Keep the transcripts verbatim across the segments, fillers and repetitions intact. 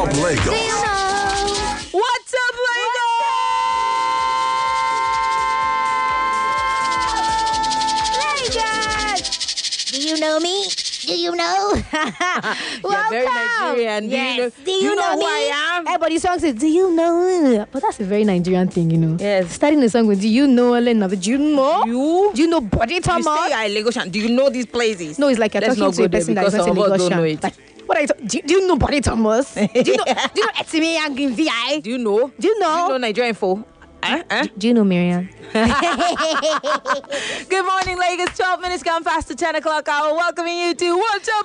up, Lagos? Do you know? What's up, Lagos? Do you know me? Do you know? You're very Nigerian. Do yes. you know, Do you, you know, know who me? I am? Everybody's song says, do you know? But that's a very Nigerian thing, you know. Yes. Starting the song with, do you know, Elena? Do you know? You? Do you know Body You Thomas? say you're a Lagosian. Do you know these places? No, it's like you're Let's talking not to go a there person that because isn't some of us don't know Lagosian. it. Like, what are you talking? Do, do you know Body Thomas? do you know? Do you know Etime and Green V I? Do you know? Do you know? Do you know Nigerian info? Eh? Eh? Do you know Miriam? Good morning, Lagos. twelve minutes gone past the ten o'clock hour. Welcoming you to What's Up,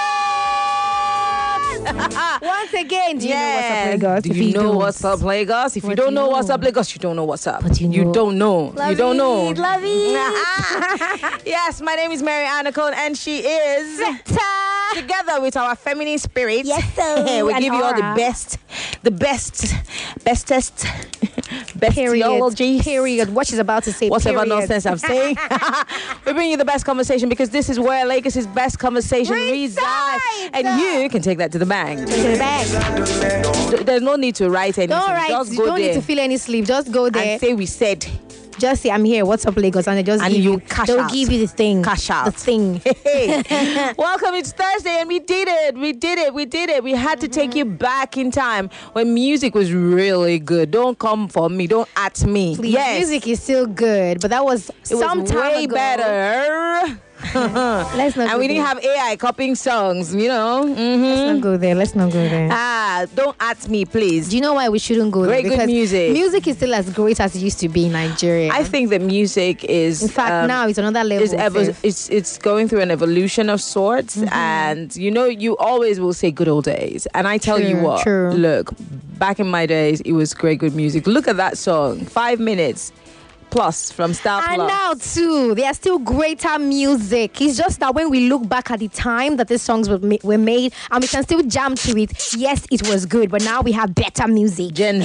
Lagos? Once again, do you Yes. know What's Up, Lagos? Do If you know don't, What's Up, Lagos? If you What don't do you know What's know? Up, Lagos, you don't know what's up. But you know. don't know. Love you don't know. it, love it. Yes, my name is Mary Anacone, and she is together with our feminine spirits. Yes, sir. we And give you all the aura. best, the best, bestest, bestiology. Period. Period. What she's about to say. Whatever period. nonsense I'm saying. We bring you the best conversation because this is where Lagos' best conversation Resides. resides. And you can take that to the bank. To the back. Th- There's no need to write anything. Don't write. Just You go don't there need to feel any sleep. Just go there. and say we said. Just say, I'm here. What's up, Lagos? And they just And give you you. cash They'll out. give you the thing. Cash out. The thing. Hey, welcome. It's Thursday, and we did it. We did it. We did it. We had to take you back in time when music was really good. Don't come for me. Don't at me. Please, yes, music is still good, but that was it was some time way ago. better. Let's not. And go we didn't there. have A I copying songs. You know. Mm-hmm. Let's not go there. Let's not go there. Ah, don't at me, please. Do you know why we shouldn't go Great, there? good Because music. Music is still as great as it used to be in Nigeria. I think that music is. In fact, um, now it's another level. It's, evo- Seth. it's it's going through an evolution of sorts, Mm-hmm. and you know you always will say good old days, and I tell you True, what, true. look, back in my days, it was great good music. Look at that song, five minutes plus from Star And Plus. now too, there's still greater music. It's just that when we look back at the time that these songs were, ma- were made, and we can still jam to it. Yes, it was good, but now we have better music. Gen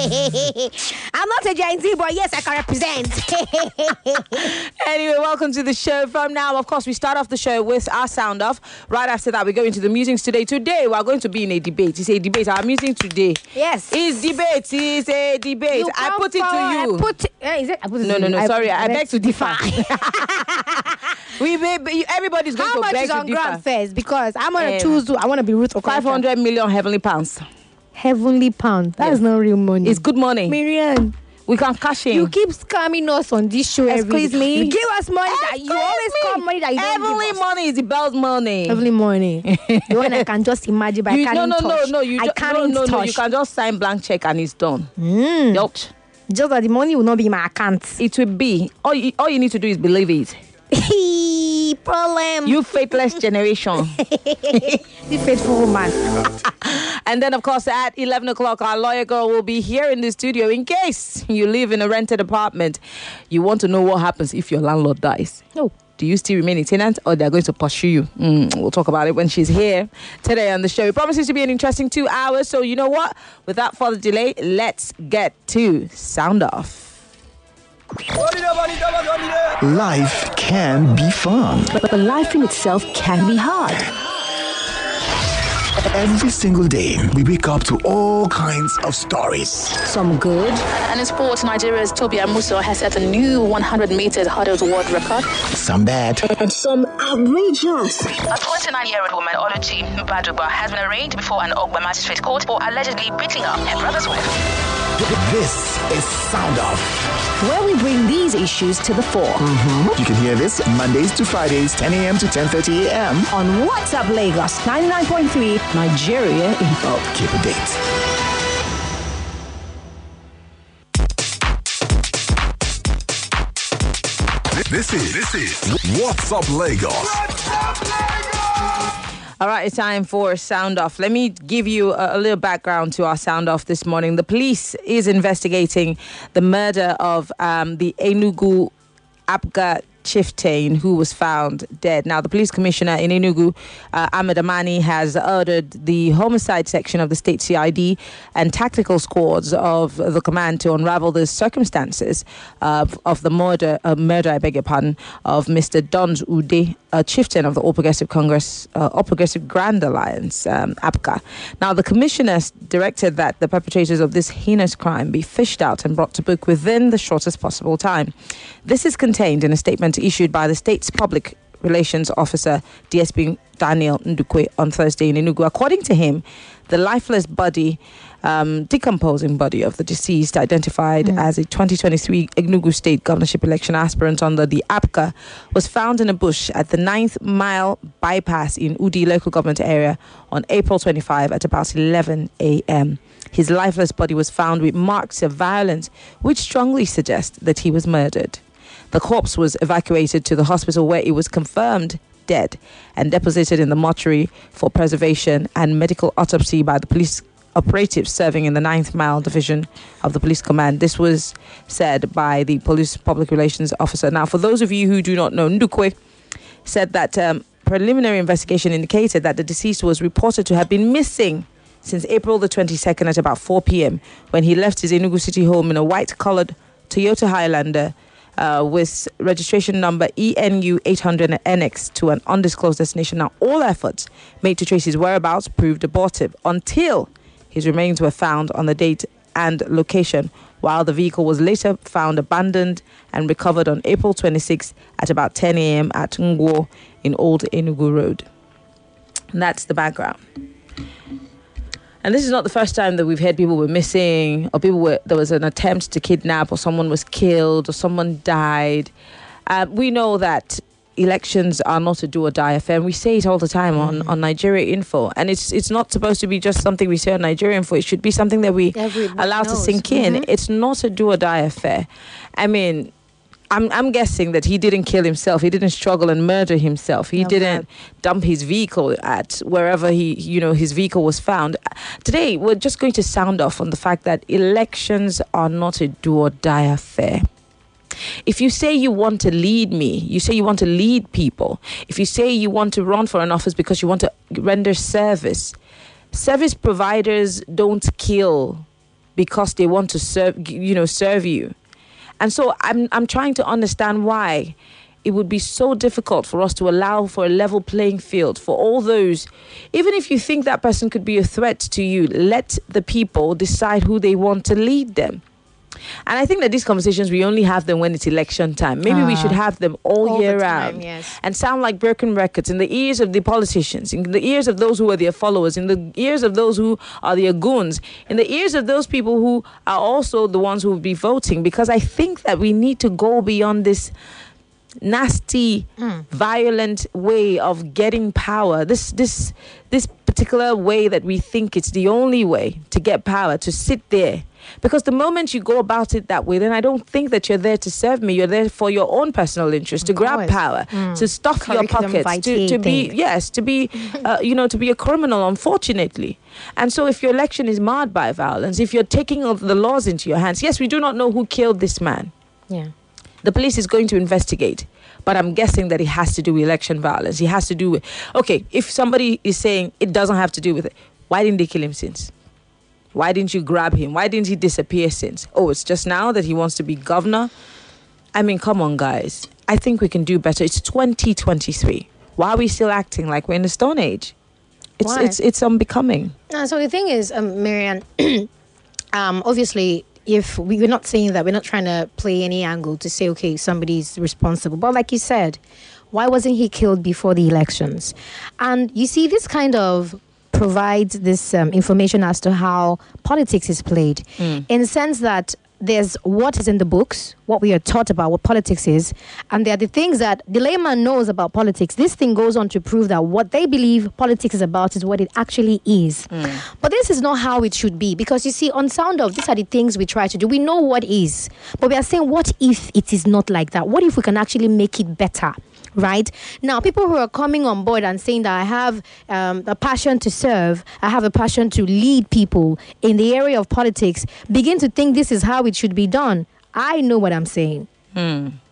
I'm not a Gen Z, but yes, I can represent. Anyway, welcome to the show. From now, of course, we start off the show with our sound off. Right after that, we go into the musings today. Today, we are going to be in a debate. It's a debate. Our musing today Yes. is debate. It's a debate. You I come put it to forward, you. I put it, eh, is it? I put it No, to no, you. no, sorry, I beg to differ. differ. we be, everybody's going How to much beg is to on differ. ground first? Because I'm gonna Um, choose. To, I want to be Ruth Okocha. Five hundred million heavenly pounds. heavenly pound. That's Yes. not real money. It's good money. Miriam, We can cash in. you keep scamming us on this show. every Excuse day. me? You give us money that you Excuse always me? call money that you don't Heavenly give us. money is the bell's money. Heavenly money. The one I can just imagine, but You- I can't no, no, no, touch. no. You I ju- can't no, no, no. touch. You can just sign blank check and it's done. Mm. Yup. Just that the money will not be in my account. It will be. All you, all you need to do is believe it. Problem. You faithless generation. the faithful woman. And then, of course, at eleven o'clock, our lawyer girl will be here in the studio in case you live in a rented apartment. You want to know what happens if your landlord dies. No. Do you still remain a tenant or they're going to pursue you? Mm, we'll talk about it when she's here today on the show. It promises to be an interesting two hours. So you know what? Without further delay, let's get to Sound Off. Life can be fun. But life in itself can be hard. Every single day, we wake up to all kinds of stories. Some good, And in sports, Nigeria's Toby Amuso has set a new one hundred meters hurdles world record. Some bad. and some outrageous. A twenty-nine-year-old woman, Oluchi Baduba, has been arraigned before an Ogba magistrate court for allegedly beating up her brother's wife. This is Sound Off. Where we bring these issues to the fore. You can hear this Mondays to Fridays, ten a.m. to ten thirty a.m. On What's Up Lagos ninety-nine point three Nigeria Info. Keep a date. This is this is What's Up Lagos. All right, it's time for Sound Off. Let me give you a, a little background to our Sound Off this morning. The police is investigating the murder of um, the Enugu Apga chieftain who was found dead. Now, the police commissioner in Enugu, uh, Ahmed Amani, has ordered the homicide section of the state C I D and tactical squads of the command to unravel the circumstances uh, of the murder, uh, murder, I beg your pardon, of Mister Dons Ude, a chieftain of the All Progressive Congress, uh, All Progressive Grand Alliance, um, A P C A. Now, the commissioner directed that the perpetrators of this heinous crime be fished out and brought to book within the shortest possible time. This is contained in a statement issued by the state's public relations officer, D S P Daniel Ndukwe, on Thursday in Enugu. According to him, the lifeless body, um, decomposing body of the deceased, identified mm. as a twenty twenty-three Enugu State governorship election aspirant under the A P C A, was found in a bush at the ninth Mile Bypass in Udi local government area on April twenty-fifth at about eleven a.m. His lifeless body was found with marks of violence, which strongly suggest that he was murdered. The corpse was evacuated to the hospital where it was confirmed dead and deposited in the mortuary for preservation and medical autopsy by the police operatives serving in the ninth Mile Division of the Police Command. This was said by the police public relations officer. Now, for those of you who do not know, Ndukwe said that um, preliminary investigation indicated that the deceased was reported to have been missing since April the twenty-second at about four p.m. when he left his Enugu City home in a white-coloured Toyota Highlander uh, with registration number E N U eight hundred N X to an undisclosed destination. Now, all efforts made to trace his whereabouts proved abortive until his remains were found on the date and location, while the vehicle was later found abandoned and recovered on April twenty-sixth at about ten a.m. at Ngwo in Old Enugu Road. And that's the background. And this is not the first time that we've heard people were missing, or people were there was an attempt to kidnap, or someone was killed, or someone died. Uh, we know that elections are not a do or die affair, and we say it all the time on, mm. on Nigeria Info. And it's it's not supposed to be just something we say on Nigeria Info. It should be something that we Everybody allow knows. to sink mm-hmm. in. It's not a do or die affair. I mean, I'm I'm guessing that he didn't kill himself. He didn't struggle and murder himself. He okay. didn't dump his vehicle at wherever he, you know, his vehicle was found. Today, we're just going to sound off on the fact that elections are not a do or die affair. If you say you want to lead me, you say you want to lead people, if you say you want to run for an office because you want to render service, service providers don't kill because they want to serve, you know, serve you. And so I'm I'm trying to understand why it would be so difficult for us to allow for a level playing field for all those. Even if you think that person could be a threat to you, let the people decide who they want to lead them. And I think that these conversations, we only have them when it's election time. Maybe uh, we should have them all, all year time, round yes. and sound like broken records in the ears of the politicians, in the ears of those who are their followers, in the ears of those who are their goons, in the ears of those people who are also the ones who will be voting. Because I think that we need to go beyond this nasty, mm. violent way of getting power. This this this particular way that we think it's the only way to get power, to sit there. Because the moment you go about it that way, then I don't think that you're there to serve me. You're there for your own personal interest, to grab power, mm. to stuff Curriculum your pockets, to, to be, yes, to be, uh, you know, to be a criminal, unfortunately. And so if your election is marred by violence, if you're taking the laws into your hands, yes, we do not know who killed this man. Yeah. The police is going to investigate. But I'm guessing that it has to do with election violence. It has to do with, okay, if somebody is saying it doesn't have to do with it, why didn't they kill him since? Why didn't you grab him? Why didn't he disappear since? Oh, it's just now that he wants to be governor? I mean, come on, guys. I think we can do better. It's twenty twenty-three. Why are we still acting like we're in the Stone Age? It's Why? it's it's unbecoming. Uh, so the thing is, um, Marianne, um, obviously, if we, we're not saying that, we're not trying to play any angle to say, okay, somebody's responsible. But like you said, why wasn't he killed before the elections? And you see, this kind of provides this um, information as to how politics is played, mm. in the sense that there's what is in the books, what we are taught about what politics is, and there are the things that the layman knows about politics. This thing goes on to prove that what they believe politics is about is what it actually is. Mm. But this is not how it should be, because you see, on Sound Off, these are the things we try to do. We know what is, but we are saying, what if it is not like that? What if we can actually make it better? Right? Now, people who are coming on board and saying that I have um, a passion to serve, I have a passion to lead people in the area of politics, begin to think this is how it should be done. I know what I'm saying. Hmm.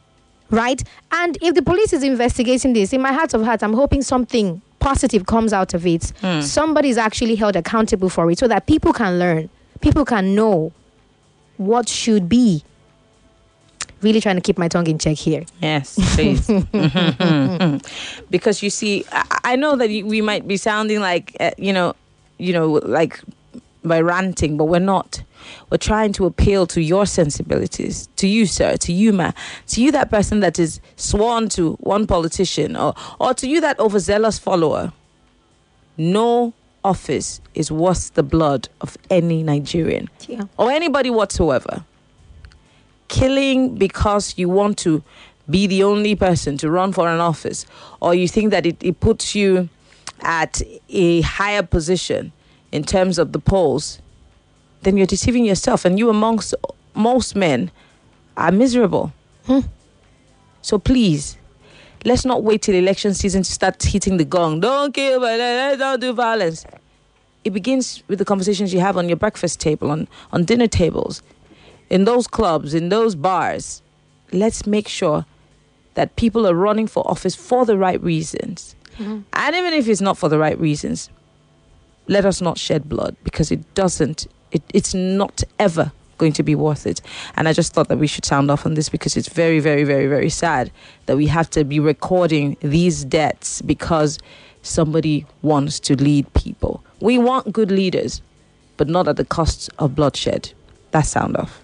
right? And if the police is investigating this, in my heart of hearts, I'm hoping something positive comes out of it. Mm. Somebody is actually held accountable for it so that people can learn, people can know what should be. Really trying to keep my tongue in check here. Yes, please. Because you see, I, I know that we might be sounding like, uh, you know, you know, like by ranting, but we're not. We're trying to appeal to your sensibilities, to you, sir, to you, ma, to you, that person that is sworn to one politician, or, or to you, that overzealous follower. No office is worth the blood of any Nigerian yeah. or anybody whatsoever. Killing because you want to be the only person to run for an office, or you think that it, it puts you at a higher position in terms of the polls, then you're deceiving yourself. And you, amongst most men, are miserable. Hmm. So please, let's not wait till election season to start hitting the gong. Don't kill, don't do violence. It begins with the conversations you have on your breakfast table, on, on dinner tables, in those clubs, in those bars. Let's make sure that people are running for office for the right reasons. Mm-hmm. And even if it's not for the right reasons, let us not shed blood, because it doesn't, it, it's not ever going to be worth it. And I just thought that we should sound off on this, because it's very, very, very, very sad that we have to be recording these deaths because somebody wants to lead people. We want good leaders, but not at the cost of bloodshed. That's sound off.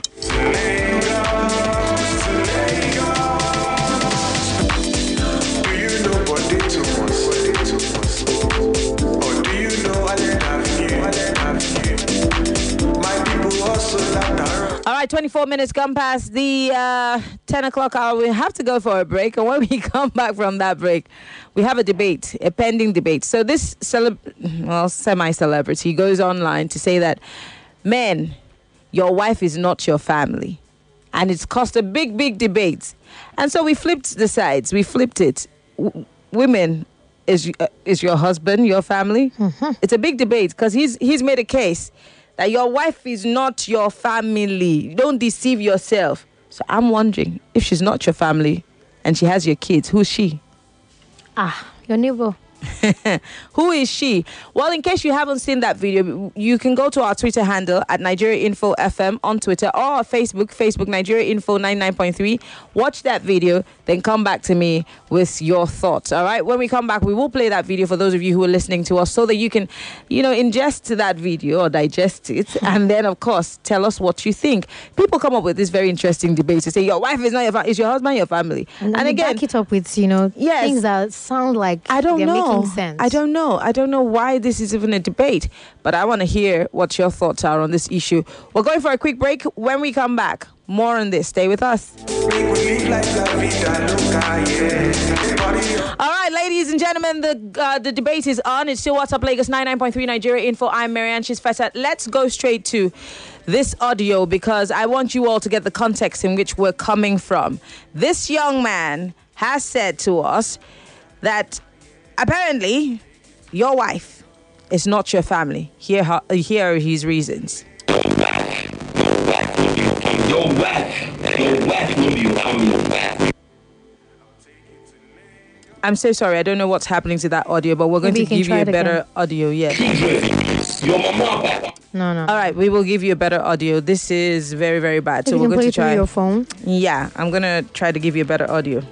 All right, twenty-four minutes gone past the uh, ten o'clock hour. We have to go for a break. And when we come back from that break, we have a debate, a pending debate. So this celeb- well, semi-celebrity goes online to say that, men, your wife is not your family. And it's caused a big, big debate. And so we flipped the sides. We flipped it. W- women, is uh, is your husband your family? Mm-hmm. It's a big debate, because he's he's made a case that your wife is not your family. Don't deceive yourself. So I'm wondering, if she's not your family and she has your kids, who's she? Ah, your neighbor. Who is she? Well, in case you haven't seen that video, you can go to our Twitter handle at Nigeria Info F M on Twitter, or our Facebook, Facebook Nigeria Info ninety-nine point three. Watch that video, then come back to me with your thoughts. All right. When we come back, we will play that video for those of you who are listening to us, so that you can, you know, ingest that video or digest it, and then, of course, tell us what you think. People come up with this very interesting debate to say your wife is not your family, is your husband your family? And, and again, back it up with, you know, yes, things that sound like I don't they're know. making sense. I don't know. I don't know why this is even a debate, but I want to hear what your thoughts are on this issue. We're going for a quick break. When we come back, more on this. Stay with us. All right, ladies and gentlemen, the uh, the debate is on. It's still What's Up Lagos ninety-nine point three Nigeria Info. I'm Marianne Chisfeta. Let's go straight to this audio, because I want you all to get the context in which we're coming from. This young man has said to us that apparently your wife is not your family. Here, her, here are his reasons. Your wife, your wife will be your family. Your wife, your wife will be your family. I'm so sorry. I don't know what's happening to that audio, but we're going Maybe to you give you a better again. audio. Yeah. Your mama, papa. No, no. All right, we will give you a better audio. This is very, very bad. If So you we're can going play to it through try. your phone. Yeah, I'm going to try to give you a better audio.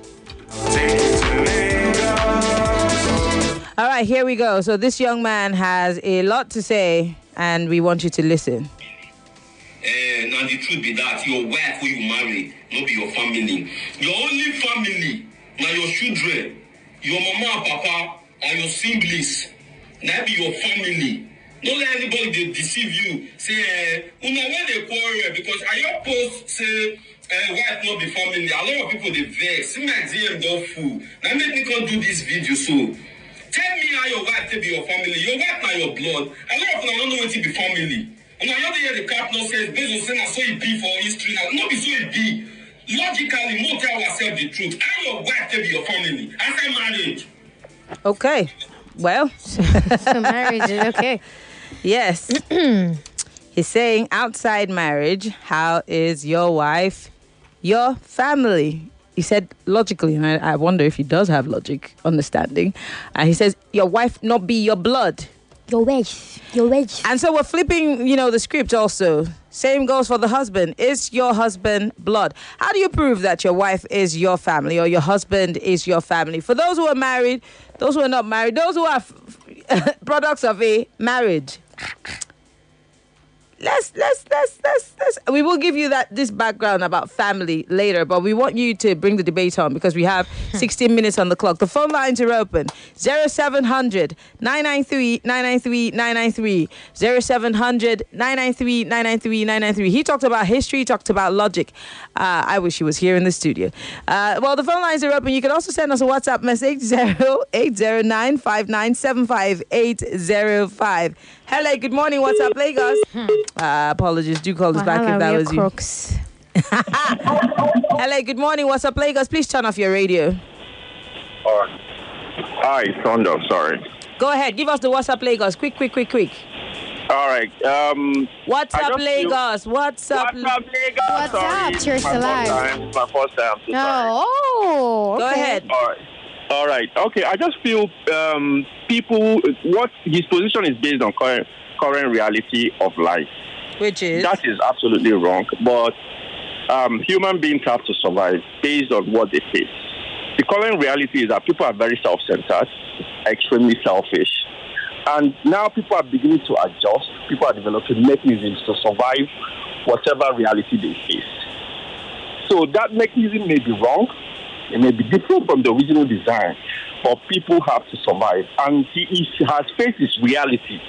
All right, here we go. So this young man has a lot to say, and we want you to listen. Eh, now the truth be that your wife who you marry, not be your family. Your only family, now your children, your mama and papa, and your siblings. That be your family. Don't let anybody de- deceive you. Say, eh, una when they quarrel, because I your post say, eh, wife not be family. A lot of people they vex. See my D M don't fool. Now make me come do this video so. Tell me how your wife to be your family. Your wife not your blood. A lot of people don't know what to be family. And I know hear the cap now says based on saying so it be for history. Now not be so it be. Logically, more tell ourselves the truth. How your wife to be your family? After marriage. Okay. Well, So marriage is okay. yes. He's saying outside marriage, how is your wife your family? he said logically, and I, I wonder if he does have logic, understanding. And he says, your wife not be your blood. Your wife. Your wife. And so we're flipping, you know, the script also. Same goes for the husband. Is your husband blood? How do you prove that your wife is your family or your husband is your family? For those who are married, those who are not married, those who are f- products of a marriage. Let's, let's, let's, let's, let's, we will give you that this background about family later, but we want you to bring the debate on because we have sixteen minutes on the clock. The phone lines are open. zero seven hundred nine nine three nine nine three nine nine three. zero seven hundred nine nine three nine nine three nine nine three. He talked about history, he talked about logic. Uh, I wish he was here in the studio. Uh, well, the phone lines are open. You can also send us a WhatsApp message, zero eight zero nine five nine seven five eight zero five. Hello, good morning. What's up, Lagos? Uh, apologies. Do call us back if that was you. Crooks. Hello, good morning. What's up, Lagos? Please turn off your radio. All right. Hi, Thunder. Sorry. Go ahead. Give us the What's up, Lagos. Quick, quick, quick, quick. All right. Um, What's I up, just feel- Lagos? What's up? What's up, Lagos? What's Sorry. up? Cheers my to first life. time. It's my first time. I'm so No. sorry. Oh. Go okay. ahead. All right. All right. Okay. I just feel um, people, what his position is based on current, current reality of life. Which is? That is absolutely wrong. But um, human beings have to survive based on what they face. The current reality is that people are very self-centered, extremely selfish. And now people are beginning to adjust. People are developing mechanisms to survive whatever reality they face. So that mechanism may be wrong. It may be different from the original design. But people have to survive. And he, is, has faced his reality.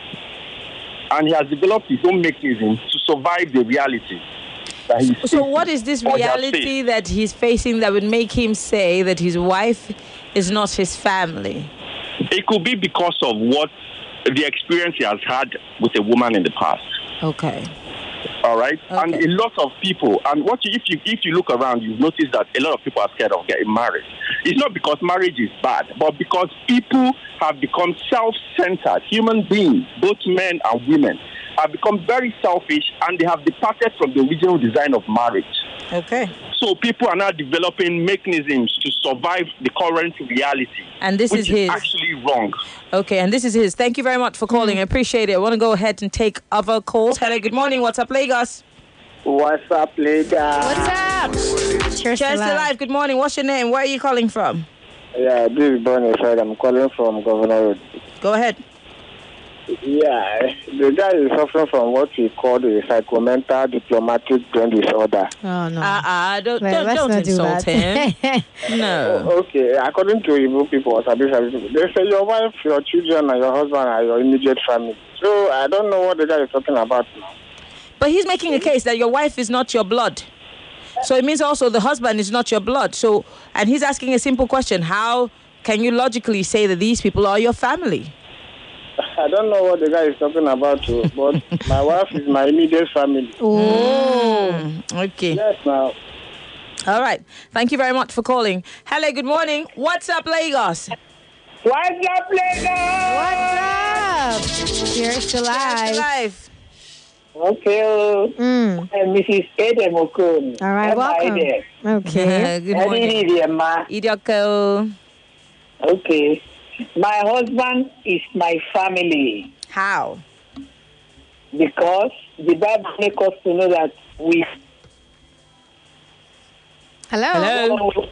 And he has developed his own mechanism to survive the reality. That he's So what is this or he has reality faced. that he's facing that would make him say that his wife is not his family? It could be because of what the experience he has had with a woman in the past. Okay. All right, and Okay. a lot of people, and what you, if you if you look around, you notice that a lot of people are scared of getting married. It's not because marriage is bad, but because people have become self-centered. Human beings, both men and women, have become very selfish, and they have departed from the original design of marriage. Okay. So people are now developing mechanisms to survive the current reality. And this which is his. actually wrong. Okay, and this is his. Thank you very much for calling. I appreciate it. I want to go ahead and take other calls. Hello, good morning. What's up, Lagos? What's up, Lagos? What's up? Cheers, Cheers to to life. life. Good morning. What's your name? Where are you calling from? Yeah, this is Bonnie Fred. I'm calling from Governor Road. Go ahead. Yeah, the guy is suffering from what we call the psychomental diplomatic brain disorder. Oh, no. Uh uh don't Well, don't, let's don't not do insult that. him. No. Okay, according to Igbo people, Sabi Sabi people, they say your wife, your children, and your husband are your immediate family. So I don't know what the guy is talking about now. But he's making a case that your wife is not your blood. So it means also the husband is not your blood. So, and he's asking a simple question. How can you logically say that these people are your family? I don't know what the guy is talking about, too, but my wife is my immediate family. Oh. Mm, okay. Yes, now. All right. Thank you very much for calling. Hello, good morning. What's up, Lagos? What's up, Lagos? What's up? Cheers to Cheers life. to life. Okay, Mm. uh, Missus Eden Okun. All right, welcome. Okay. Good morning. Idioko. Okay. My husband is my family How? because the Bible makes us to know that we Hello. Hello.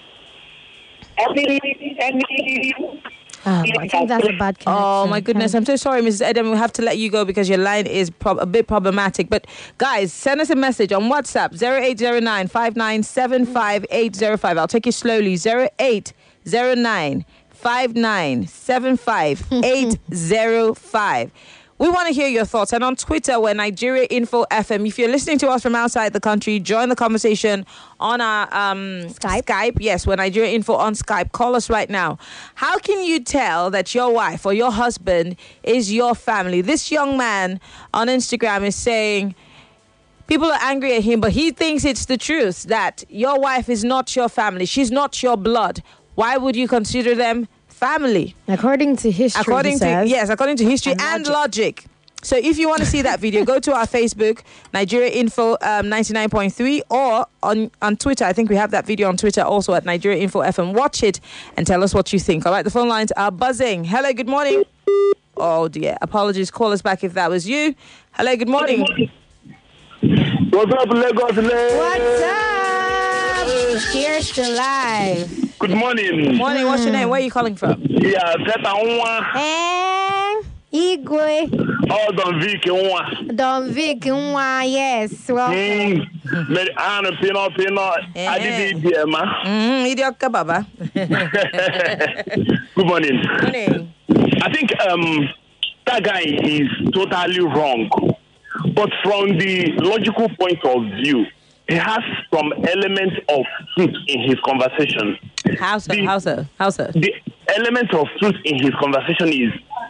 any any Oh, I think that's a bad connection. Oh my goodness, I'm so sorry, Missus Eden. We have to let you go because your line is prob- a bit problematic. But guys, send us a message on WhatsApp zero eight zero nine five nine seven five eight zero five. I'll take it slowly. zero eight zero nine five nine seven five eight zero five. We want to hear your thoughts. And on Twitter, we're Nigeria Info F M. If you're listening to us from outside the country, join the conversation on our um, Skype. Skype. Yes, we're Nigeria Info on Skype. Call us right now. How can you tell that your wife or your husband is your family? This young man on Instagram is saying people are angry at him, but he thinks it's the truth that your wife is not your family. She's not your blood. Why would you consider them family? According to history, According he to says. yes, according to history And and logic. So if you want to see that video, go to our Facebook, Nigeria Info um, ninety-nine point three, or on, on Twitter. I think we have that video on Twitter also at Nigeria Info F M. Watch it and tell us what you think. All right, the phone lines are buzzing. Hello, good morning. Oh dear, apologies. Call us back if that was you. Hello, good morning. What's up, Lagos? What's up? Cheers to life. Good morning. Morning, what's your name? Where are you calling from? Yeah, Zeta Unwa. Eh, Igwe. Oh, Don Vic Unwa. Don Vic Unwa, yes. Welcome. Mm. Mary Anna Pino Pino. I did it, ma. Mm, Idioka Baba. Good morning. Morning. I think um, that guy is totally wrong. But from the logical point of view, he has some element of truth in his conversation. How so? The, how so? How so? The element of truth in his conversation is,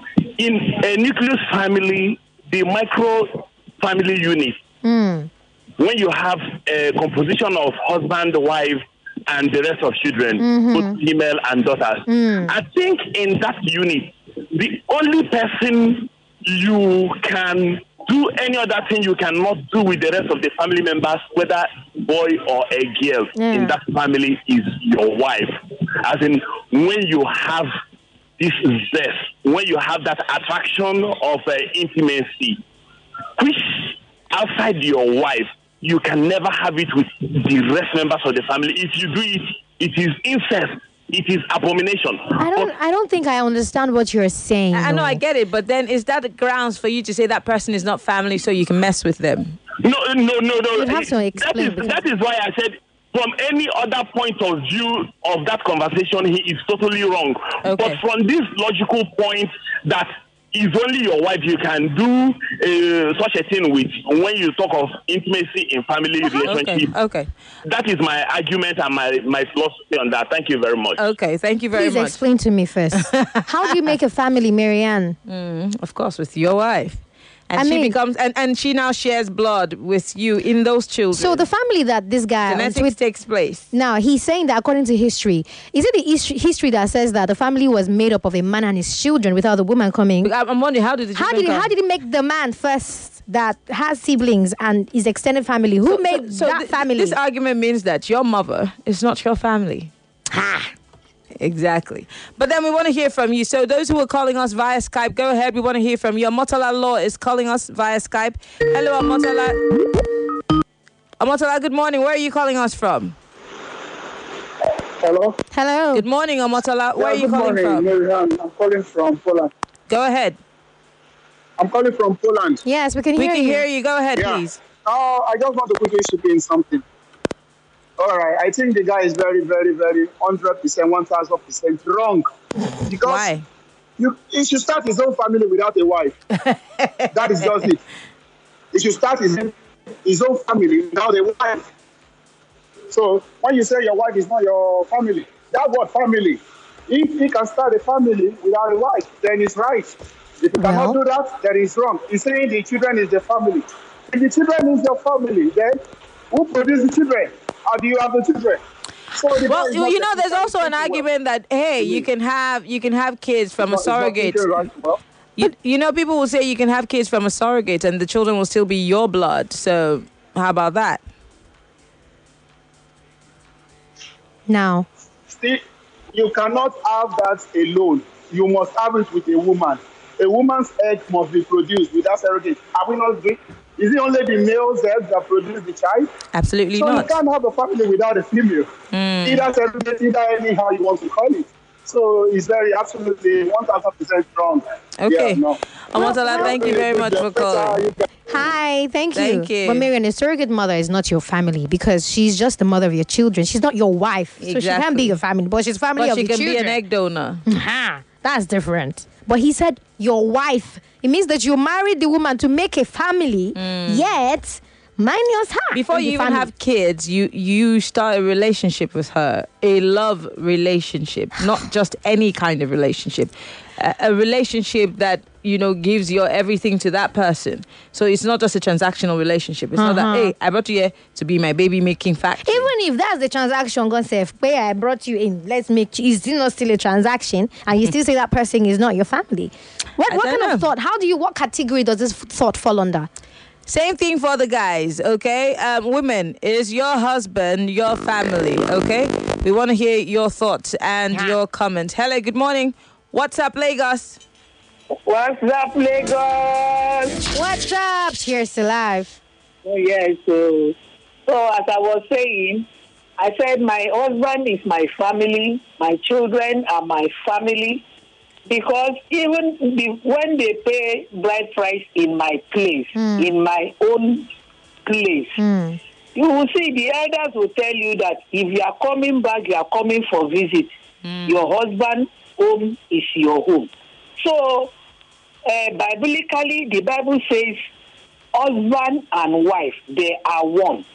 in a nucleus family, the micro family unit, Mm. when you have a composition of husband, wife, and the rest of children, Mm-hmm. both female and daughters, Mm. I think in that unit, the only person you can do any other thing you cannot do with the rest of the family members, whether boy or a girl Yeah. in that family, is your wife. As in, when you have this zest, when you have that attraction of uh, intimacy, which outside your wife, you can never have it with the rest members of the family. If you do it, it is incest. It is abomination. I don't. But I don't think I understand what you're saying. I I know, though. I get it, but then is that grounds for you to say that person is not family so you can mess with them? No, no, no, no. You'd have to that explain, is because- that is why I said, from any other point of view of that conversation, he is totally wrong. Okay. But from this logical point that is only your wife you can do uh, such a thing with, when you talk of intimacy in family Okay, relationship, okay, that is my argument and my, my philosophy on that. Thank you very much. okay. Thank you very Please much. explain to me first. How do you make a family, Marianne? Mm, of course, with your wife. And I she mean- becomes, and, and she now shares blood with you in those children. So the family that this guy on genetics Twitter- takes place. now he's saying that according to history, is it the history, history that says that the family was made up of a man and his children without the woman coming? I'm I'm wondering, how did the How children did he, come? how did he make the man first that has siblings and his extended family? Who So- made so, so that thi- family? This argument means that your mother is not your family. Ha! Exactly. But then we want to hear from you. So those who are calling us via Skype, go ahead. We want to hear from you. Amotala Law is calling us via Skype. Hello, Amotala. Amotala, good morning. Where are you calling us from? Hello? Hello. Good morning, Amotala. Where are you good calling morning, from? Marianne. I'm calling from Poland. Go ahead. I'm calling from Poland. Yes, we can We hear can you. hear you. Go ahead, Yeah. please. Oh, I just want to quickly chip in something. All right, I think the guy is very, very, very one hundred percent, one thousand percent wrong. Because Why? You, he should start his own family without a wife. That is just it. He should start his, his own family without a wife. So when you say your wife is not your family, that word family, if he can start a family without a wife, then it's right. If he cannot Well- do that, then it's wrong. He's saying the children is the family. If the children is your family, then who produced the children? How do you have the children? So the Well, guy is you not you know, there's taking also an well. argument that hey, you can have you can have kids from a It's not- it's not surrogate. thinking right. Well, You, you know, people will say you can have kids from a surrogate and the children will still be your blood. So how about that? Now, still, you cannot have that alone. You must have it with a woman. A woman's egg must be produced without surrogate. Are we not doing? Is it only the male's egg that produce the child? Absolutely So not. you can't have a family without a female. Either surrogate, either anyhow you want to call it. So it's very absolutely one thousand percent wrong. Okay. Yeah, no. Amotala, thank you very much for calling. hi, thank you. Thank you. But Marianne, a surrogate mother is not your family because she's just the mother of your children. She's not your wife. So she Exactly. can't be your family, but she's family But of she your can children. be an egg donor. Ha, that's different. But he said your wife. It means that you married the woman to make a family, Mm. yet minus her. Before in you the even family. have kids, you you start a relationship with her, a love relationship, not just any kind of relationship, a, a relationship that, you know, gives your everything to that person. So it's not just a transactional relationship. It's not that, Uh-huh. hey, I brought you here to be my baby making factory. Even if that's the transaction, God say, where I brought you in, let's make, is still not still a transaction, and you still say that person is not your family. What, I what don't kind of know. thought? How do you? What category does this thought fall under? Same thing for the guys, okay? Um, women, it is your husband, your family, okay? We want to hear your thoughts and Yeah. your comments. Hello, good morning. What's up, Lagos? What's up, Lagos? What's up? Cheers to life. Oh, yes. So, so as I was saying, I said my husband is my family, my children are my family, because even the, when they pay bride price in my place, Mm. in my own place, Mm. you will see the elders will tell you that if you are coming back, you are coming for visit. Your husband's home is your home. So, uh, biblically, the Bible says, husband and wife, they are one.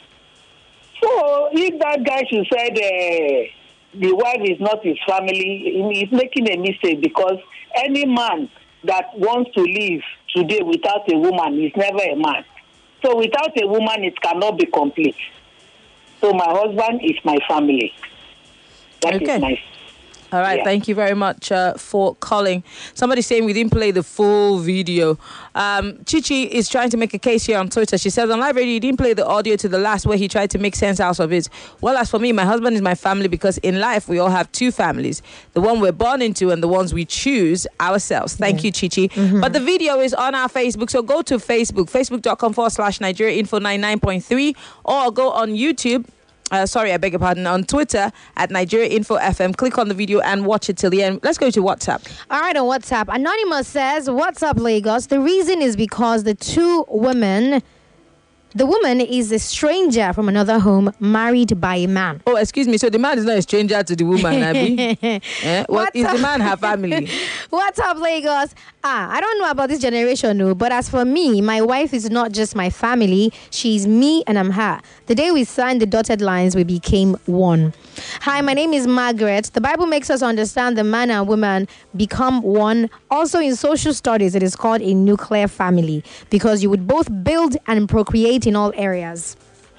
So, if that guy should say uh, the wife is not his family, he's making a mistake, because any man that wants to live today without a woman is never a man. So, without a woman, it cannot be complete. So, my husband is my family. That Okay. is my. All right, Yeah. thank you very much uh, for calling. Somebody saying we didn't play the full video. Um, Chichi is trying to make a case here on Twitter. She says on live radio, he didn't play the audio to the last where he tried to make sense out of it. Well, as for me, my husband is my family, because in life we all have two families, the one we're born into and the ones we choose ourselves. Thank you, Chichi. But the video is on our Facebook, so go to Facebook, facebook.com forward slash Nigeria Info ninety-nine point three, or go on YouTube. Uh, sorry, I beg your pardon, on Twitter at Nigeria Info F M. Click on the video and watch it till the end. Let's go to WhatsApp. All right, on WhatsApp. Anonymous says, "What's up, Lagos? The reason is because the two women, the woman is a stranger from another home, married by a man." Oh, excuse me. So the man is not a stranger to the woman, Abby? eh? What What's is up? the man her family? What's up, Lagos? Ah, I don't know about this generation, no, but as for me, my wife is not just my family. She's me and I'm her. The day we signed the dotted lines, we became one. Hi, my name is Margaret. The Bible makes us understand the man and woman become one. Also in social studies, it is called a nuclear family, because you would both build and procreate in all areas.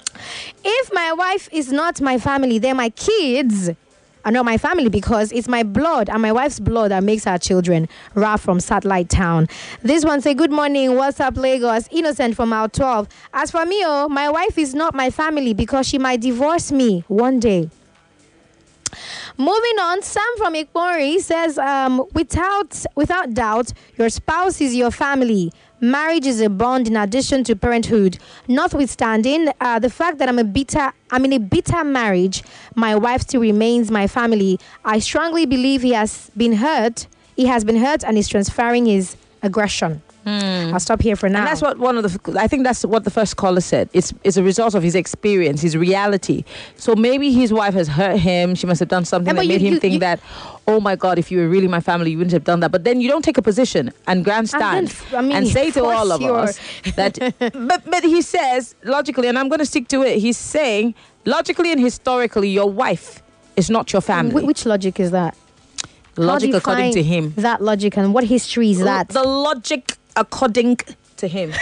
If my wife is not my family, they're my kids are not my family, because it's my blood and my wife's blood that makes our children. Ra from Satellite Town. This one say, "Good morning, what's up, Lagos? Innocent from our twelve. As for me, oh, my wife is not my family, because she might divorce me one day." Moving on, Sam from Ikpori says, um, without without doubt, your spouse is your family. Marriage is a bond in addition to parenthood. Notwithstanding uh, the fact that I'm a bitter, I'm in a bitter marriage, my wife still remains my family. I strongly believe he has been hurt. He has been hurt and is transferring his aggression. I'll stop here for now. And that's what one of the, I think that's what the first caller said. It's it's a result of his experience, his reality. So maybe his wife has hurt him. She must have done something Yeah, but that you- made him you- think you- that, oh my God, if you were really my family, you wouldn't have done that. But then you don't take a position and grandstand And then, I mean, and say to force all of your- us that, but, but he says, logically, and I'm going to stick to it, he's saying, logically and historically, your wife is not your family. Wh- which logic is that? How Logic do you according find to him. That logic, and what history is that? The logic according to him.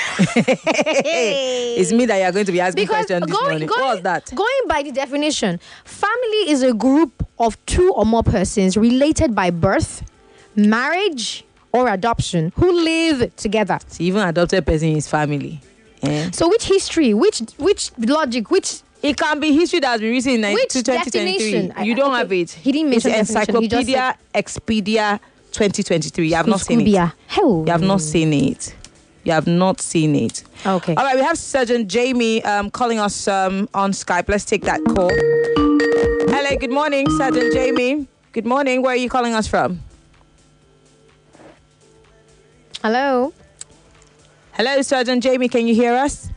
It's me that you're going to be asking Because questions this going, morning. going, What was that? going by the definition, family is a group of two or more persons related by birth, marriage, or adoption who live together. So even adopted person is family. Eh? So which history, which which logic, which It can be history that has been written in Which twenty twenty-three. definition? You don't Okay. have it. He didn't mention It's definition. He just Encyclopedia Expedia twenty twenty-three. You have not seen it. Scubia. Hell. You have not seen it. You have not seen it. Okay. All right, we have Sergeant Jamie um, calling us um, on Skype. Let's take that call. Hello, good morning, Sergeant Jamie. Good morning. Where are you calling us from? Hello. Hello, Sergeant Jamie. Can you hear us?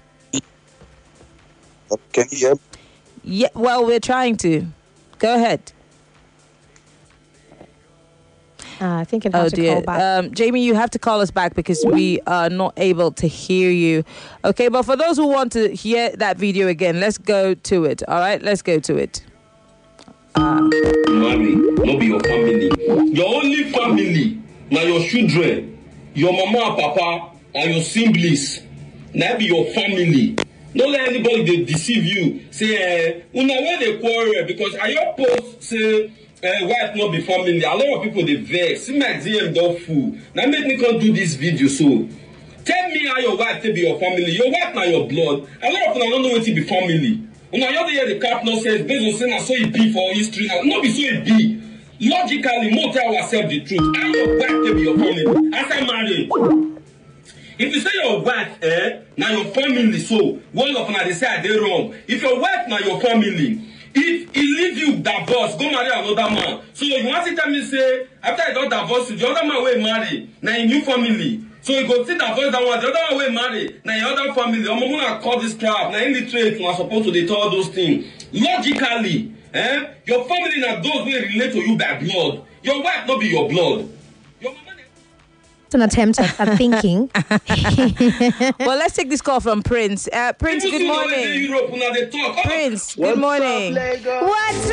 Can you hear? Yeah. Well, we're trying to. Go ahead. Uh, I think it Oh has to dear. call back. Um, Jamie, you have to call us back because we are not able to hear you. Okay, but for those who want to hear that video again, let's go to it. All right, let's go to it. Uh. Marry, not be your family. Your only family, now your children, your mama and papa, and your siblings. Now be your family. Don't let anybody they deceive you. Say, uh, una where they quarrel because I your post say, uh, wife not be family. A lot of people they vex. See my D M don't fool. Now make me come do this video. So tell me how your wife to be your family. Your wife now your blood. A lot of people don't know what to be family. Una you hear the cap nonsense based on saying so it be for history. Now not be so it be. Logically, more tell ourselves the truth. How your wife to be your family? As I marry. If you say your wife, eh, now your family, so one of them they say they wrong. If your wife now your family, if he leave you divorce, go marry another man. So you want to tell me say after you don't divorce, the other man will marry, now in new family. So you go see divorce that one, the other one will marry, now your other family. I'm gonna call this crap. Now illiterate, you are supposed to they tell those things. Logically, eh, your family now those will relate to you by blood. Your wife not be your blood. An attempt at, at thinking. Well, let's take this call from Prince. Uh, Prince, good morning. Europe, they talk. Prince, good morning. What's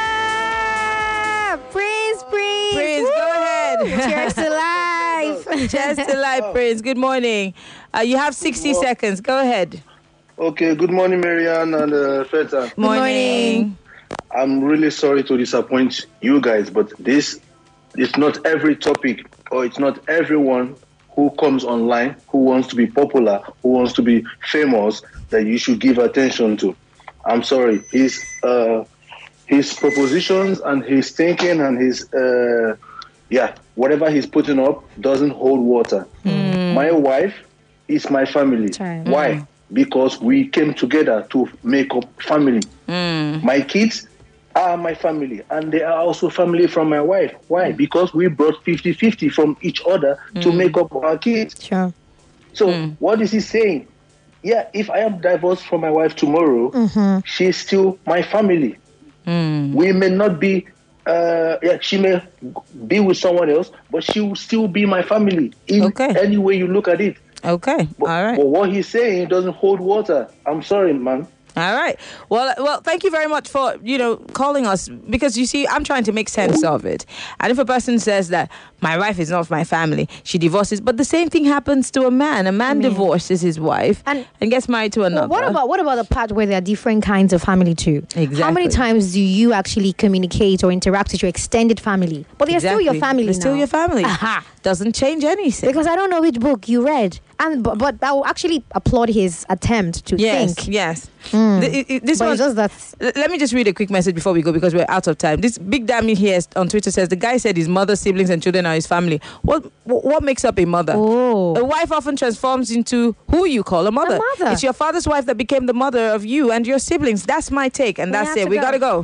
up, Prince? Prince, Prince, Woo! go ahead. Cheers to life. Cheers to life, Prince. Good morning. Uh, you have sixty seconds. Go ahead. Okay. Good morning, Marianne and uh, Feta. Good morning. I'm really sorry to disappoint you guys, but this is not every topic. Or it's not everyone who comes online, who wants to be popular, who wants to be famous, that you should give attention to. I'm sorry. His uh, his propositions and his thinking and his, uh, yeah, whatever he's putting up doesn't hold water. Mm. My wife is my family. Sorry. Why? Mm. Because we came together to make up family. Mm. My kids are my family, and they are also family from my wife. Why? Because we brought fifty-fifty from each other mm. to make up our kids. Sure. So mm. what is he saying? Yeah, if I am divorced from my wife tomorrow, mm-hmm. she's still my family. Mm. We may not be, uh, yeah, she may be with someone else, but she will still be my family in okay. any way you look at it. Okay, but, all right. But what he's saying doesn't hold water. I'm sorry, man. All right. Well, well, thank you very much for, you know, calling us, because you see, I'm trying to make sense of it. And if a person says that my wife is not my family, she divorces, but the same thing happens to a man. A man I mean, divorces his wife and, and gets married to another. Well, what about what about the part where there are different kinds of family too? Exactly. How many times do you actually communicate or interact with your extended family? But they're exactly. still your family they're now. still your family. Aha. Doesn't change anything. Because I don't know which book you read. And but, but I will actually applaud his attempt to yes, think. Yes, mm. yes. This but one. Just that. Let me just read a quick message before we go, because we're out of time. This Big Dammy here on Twitter says the guy said his mother, siblings, and children are his family. What what makes up a mother? Oh. A wife often transforms into who you call a mother. A mother. It's your father's wife that became the mother of you and your siblings. That's my take, and we that's it. To we go. gotta go.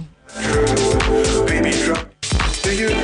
Baby, drop. Do you?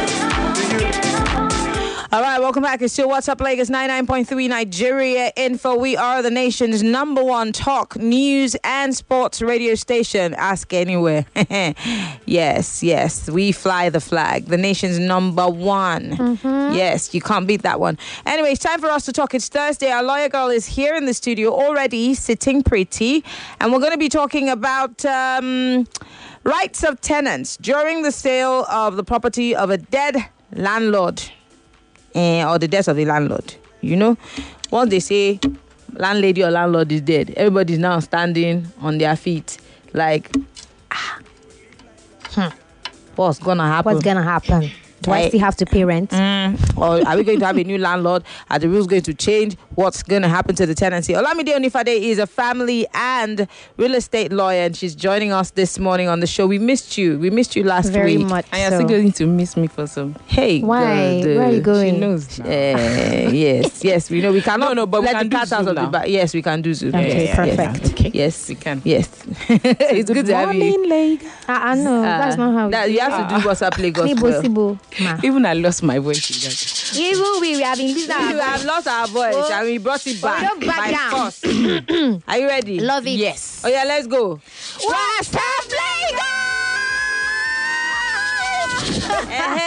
All right, welcome back. It's still What's Up Lagos ninety-nine point three Nigeria Info. We are the nation's number one talk, news, and sports radio station. Ask anywhere. yes, yes, we fly the flag. The nation's number one. Mm-hmm. Yes, you can't beat that one. Anyway, it's time for us to talk. It's Thursday. Our lawyer girl is here in the studio already, sitting pretty. And we're going to be talking about um, rights of tenants during the sale of the property of a dead landlord. Uh, or the death of the landlord. You know, once they say landlady or landlord is dead, everybody's now standing on their feet like, ah, hmm, what's gonna happen? What's gonna happen? Do I still have to pay rent? Mm, or are we going to have a new landlord? Are the rules going to change? What's going to happen to the tenancy? Olamide Onifade is a family and real estate lawyer, and she's joining us this morning on the show. We missed you. We missed you last Very week. much. And you're still going to miss me for some. Hey, why? God, uh, Where are you going? She knows. Uh, yes, yes. We know we cannot. No, no, but let we can the cat do out Zoom of the now. bag. Yes, we can do Zoom. Okay, yes, perfect. Yes. Okay. Yes, we can. Yes, it's good, good to have you. morning, Lagos. I, I know. Uh, That's not how we that, do you have to do What's Up Lagos. Sibo, well. sibo. Ma. Even I lost my voice. That. Even we, we have been losing our We have voice. lost our voice Oh. and we brought it But we back don't back by down. force. Are you ready? Love it. Yes. Oh yeah, let's go. What's up, Lagos? Eh-heh.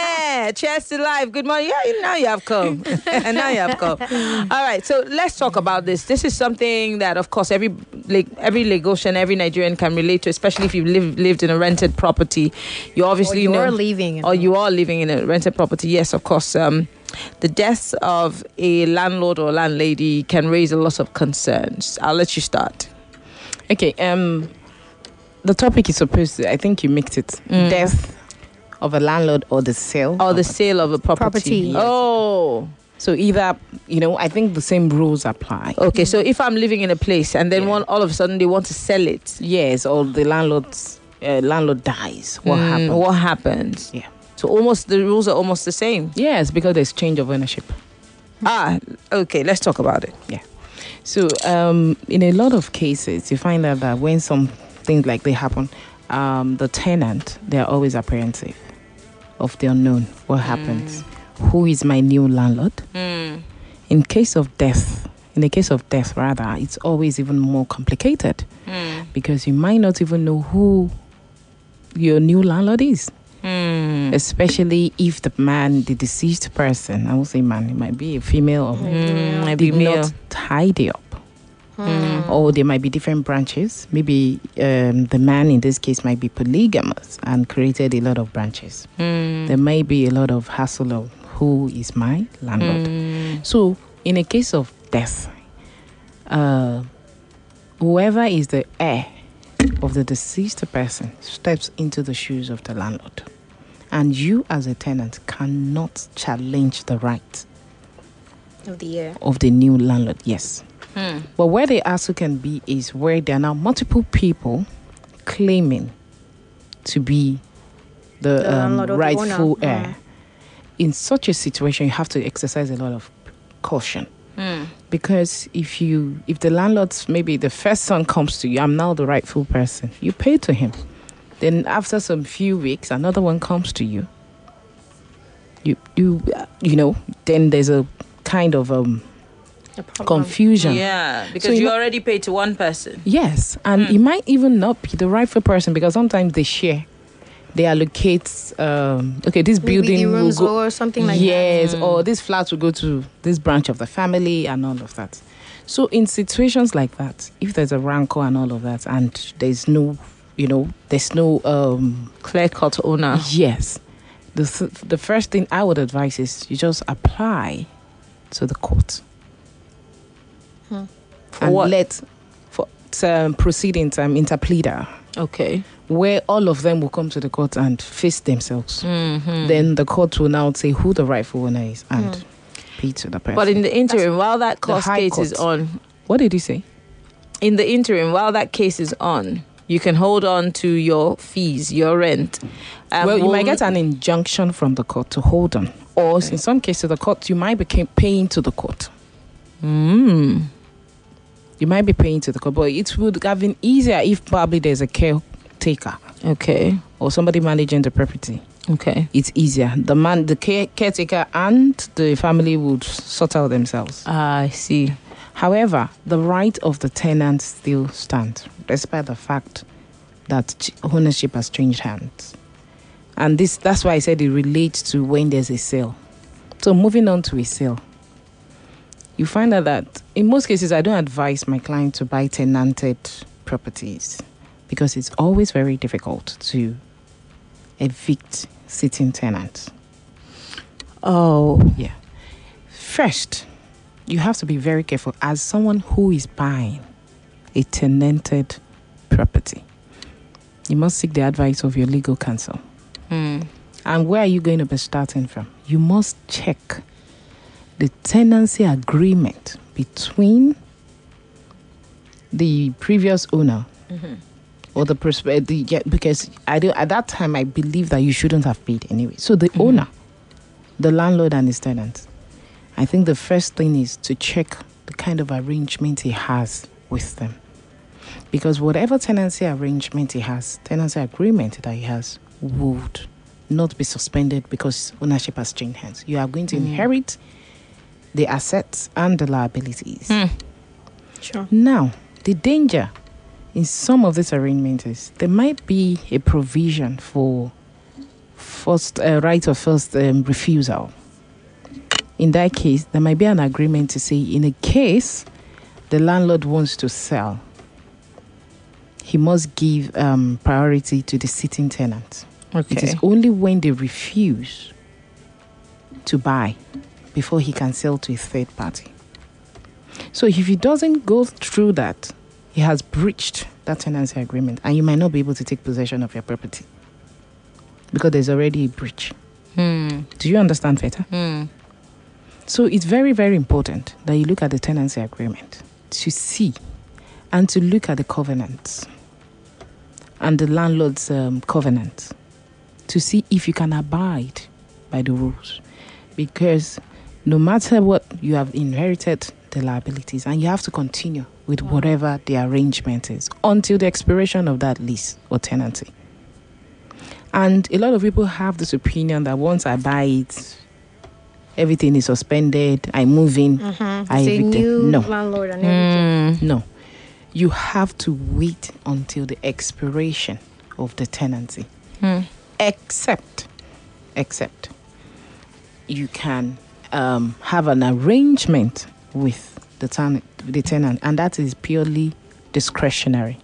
Yeah, cheers to life. Good morning. Yeah, now you have come. Now you have come. All right, so let's talk about this. This is something that, of course, every like, every Lagosian, every Nigerian can relate to, especially if you've lived, lived in a rented property. You obviously or know. Or living. In or you are living in a rented property. Yes, of course. Um, the death of a landlord or landlady can raise a lot of concerns. I'll let you start. Okay, um, the topic is supposed to, I think you mixed it. Mm. Death of a landlord or the sale. Or the sale of a property. Property. Yes. Oh. So either, you know, I think the same rules apply. Okay, so if I'm living in a place and then Yeah. one all of a sudden they want to sell it. Yes, or the landlord's, uh, landlord dies. What Mm, happens? What happens? Yeah. So almost the rules are almost the same. Yes, because there's change of ownership. Ah, okay, let's talk about it. Yeah. So um, in a lot of cases, you find out that when some things like they happen, um, the tenant, they're always apprehensive of the unknown. What happens? Who is my new landlord? Mm. In case of death, in the case of death rather, it's always even more complicated Mm. because you might not even know who your new landlord is. Mm. Especially if the man, the deceased person, I won't say man, it might be a female or Mm, might did be male. not tidy up. Mm. Or there might be different branches. Maybe um, the man in this case might be polygamous and created a lot of branches. Mm. There may be a lot of hassle of who is my landlord. Mm. So in a case of death, uh, whoever is the heir of the deceased person steps into the shoes of the landlord. And you as a tenant cannot challenge the right of the year. of the new landlord. Yes. Hmm. But where the hassle can be is where there are now multiple people claiming to be the, The um, landlord or the rightful owner. heir. Mm. In such a situation, you have to exercise a lot of caution. Mm. Because if you, if the landlord's, maybe the first son comes to you, I'm now the rightful person, you pay to him. Then after some few weeks, another one comes to you. You, you, uh, you know, then there's a kind of um, confusion. Yeah, because So you you know- already paid to one person. Yes, and it might even not be the rightful person because sometimes they share. They allocate, um, okay, this Maybe building the will rooms go, or something like yes, that. or this flat will go to this branch of the family and all of that. So in situations like that, if there's a rancor and all of that, and there's no, you know, there's no um, clear-cut owner. Yes, the th- the first thing I would advise is you just apply to the court Hmm. For and what? let for um, proceedings um, interpleader. Okay. Where all of them will come to the court and face themselves. Mhm. Then the court will now say who the rightful owner is and Mm. pay to the person. But in the interim, while that the court High case is Court. on, What did you say? in the interim, while that case is on, you can hold on to your fees, your rent. Um, well, you might will- get an injunction from the court to hold on. Or in some cases, the court, you might be ca- paying to the court. Mm. You might be paying to the court, but it would have been easier if probably there's a caretaker. Okay. Or somebody managing the property. Okay. It's easier. The man, the care- caretaker and the family would sort out themselves. Ah, I see. However, the right of the tenant still stands, despite the fact that ch- ownership has changed hands. And this that's why I said it relates to when there's a sale. So moving on to a sale, you find out that in most cases, I don't advise my client to buy tenanted properties because it's always very difficult to evict sitting tenants. Oh. Yeah. First, you have to be very careful as someone who is buying a tenanted property. You must seek the advice of your legal counsel. Mm. And where are you going to be starting from? You must check the tenancy agreement between the previous owner Mhm. or the, persp- the yeah, because I do, at that time I believe that you shouldn't have paid anyway. So the owner, the landlord and his tenant, I think the first thing is to check the kind of arrangement he has with them. Because whatever tenancy arrangement he has, tenancy agreement that he has would not be suspended because ownership has changed hands. You are going to Mm. inherit the assets and the liabilities. Mm. Sure. Now, the danger in some of these arrangements is there might be a provision for first uh, right of first um, refusal. In that case, there might be an agreement to say, in a case the landlord wants to sell, he must give um, priority to the sitting tenant. Okay. It is only when they refuse to buy before he can sell to a third party. So if he doesn't go through that, he has breached that tenancy agreement, and you might not be able to take possession of your property because there's already a breach. Hmm. Do you understand, Feta? Hmm. So it's very, very important that you look at the tenancy agreement to see and to look at the covenants and the landlord's um, covenant to see if you can abide by the rules. Because no matter what, you have inherited the liabilities and you have to continue with whatever the arrangement is until the expiration of that lease or tenancy. And a lot of people have this opinion that once I buy it, everything is suspended, I move in, Mm-hmm. I It's a evict new them. No. landlord and everything. No. You have to wait until the expiration of the tenancy. Hmm. Except, except, you can um, have an arrangement with the, ten- the tenant, and that is purely discretionary.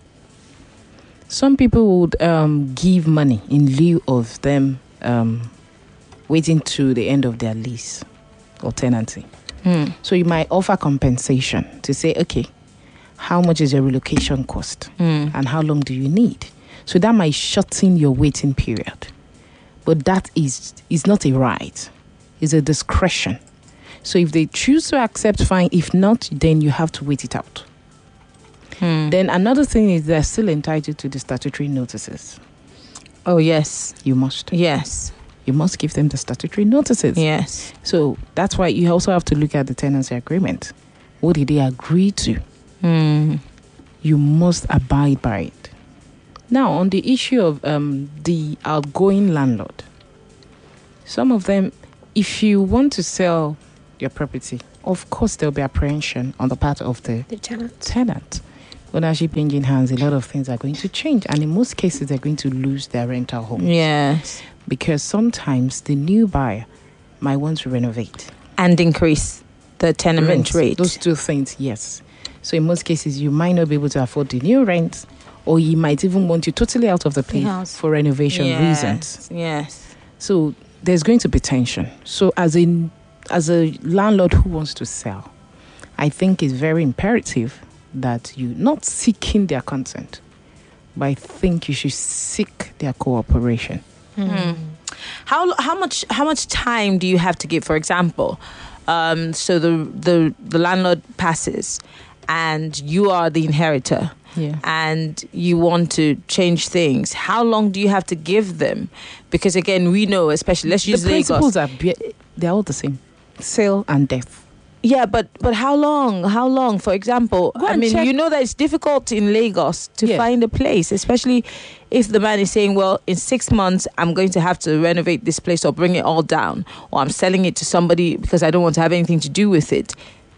Some people would um, give money in lieu of them um, waiting to the end of their lease or tenancy. Hmm. So you might offer compensation to say, okay, how much is your relocation cost? Hmm. And how long do you need? So that might shorten your waiting period. But that is is not a right. It's a discretion. So if they choose to accept, fine. If not, then you have to wait it out. Hmm. Then another thing is they're still entitled to the statutory notices. Oh, yes. You must. Yes. You must give them the statutory notices. Yes. So that's why you also have to look at the tenancy agreement. What did they agree to? Hmm. You must abide by it. Now, on the issue of um, the outgoing landlord, some of them, if you want to sell your property, of course there'll be apprehension on the part of the, The tenant. tenant. Ownership changing hands, a lot of things are going to change, and in most cases, they're going to lose their rental home. Yes. Because sometimes the new buyer might want to renovate. And increase the tenement Rent. rate. Those two things, yes. So in most cases, you might not be able to afford the new rent, or you might even want you totally out of the place house. for renovation Yes. reasons. Yes. So there's going to be tension. So as a as a landlord who wants to sell, I think it's very imperative that you not seeking their consent, but I think you should seek their cooperation. Hmm. How how much how much time do you have to give? For example, um, so the the the landlord passes, and you are the inheritor. Yeah. And you want to change things. How long do you have to give them? Because again, we know, especially let's use The principles Lagos. are be- they're all the same: sale and death. Yeah, but but how long? How long? For example, Go I and mean, check. you know that it's difficult in Lagos to Yeah. find a place, especially if the man is saying, "Well, in six months, I'm going to have to renovate this place or bring it all down, or I'm selling it to somebody because I don't want to have anything to do with it."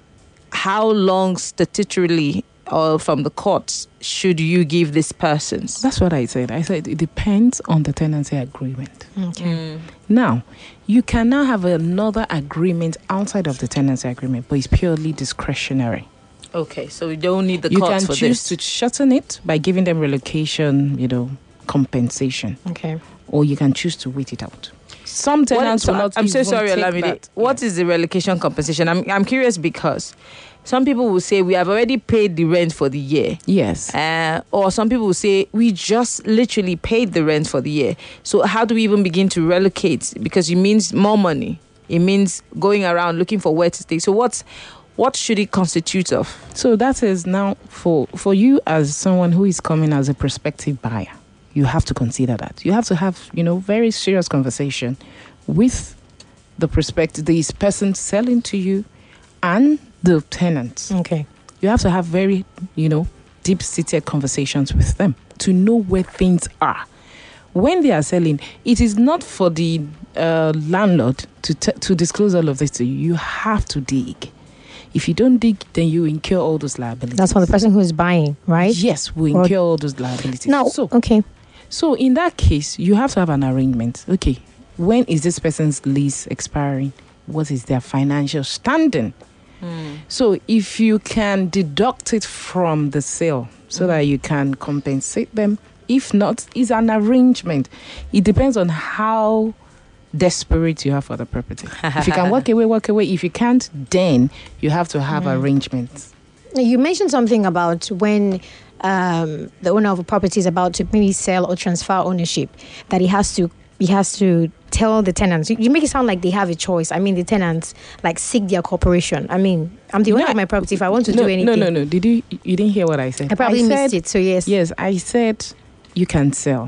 How long statutorily or from the courts should you give this persons? That's what I said. I said it depends on the tenancy agreement. Okay. Now, you can now have another agreement outside of the tenancy agreement, but it's purely discretionary. Okay, so we don't need the You courts can for choose this. to shorten it by giving them relocation, you know, compensation, Okay. or you can choose to wait it out. Some tenants What- will not I'm so even sorry, take Olamide. that. What is the relocation compensation? I'm I'm curious because some people will say we have already paid the rent for the year. Yes. Uh, or some people will say we just literally paid the rent for the year. So how do we even begin to relocate? Because it means more money. It means going around looking for where to stay. So what's what should it constitute of? So that is now for for you as someone who is coming as a prospective buyer. You have to consider that. You have to have, you know, very serious conversation with the prospective, this person selling to you and the tenants. Okay. You have to have very, you know, deep-seated conversations with them to know where things are. When they are selling, it is not for the uh, landlord to t- to disclose all of this to you. You have to dig. If you don't dig, then you incur all those liabilities. That's for the person who is buying, right? Yes, we Or- incur all those liabilities. Now, so, okay. so in that case, you have to have an arrangement. Okay, when is this person's lease expiring? What is their financial standing? Mm. So if you can deduct it from the sale so mm. that you can compensate them, if not, it's an arrangement. It depends on how desperate you are for the property. If you can walk away, walk away. If you can't, then you have to have mm. arrangements. You mentioned something about when um, the owner of a property is about to maybe sell or transfer ownership, that he has to he has to tell the tenants. You, you make it sound like they have a choice. I mean, the tenants like seek their cooperation. I mean, I'm the owner no, of my property. If I want to no, do anything, no, no, no. Did you you didn't hear what I said? I probably I missed said, it. So yes, yes, I said you can sell.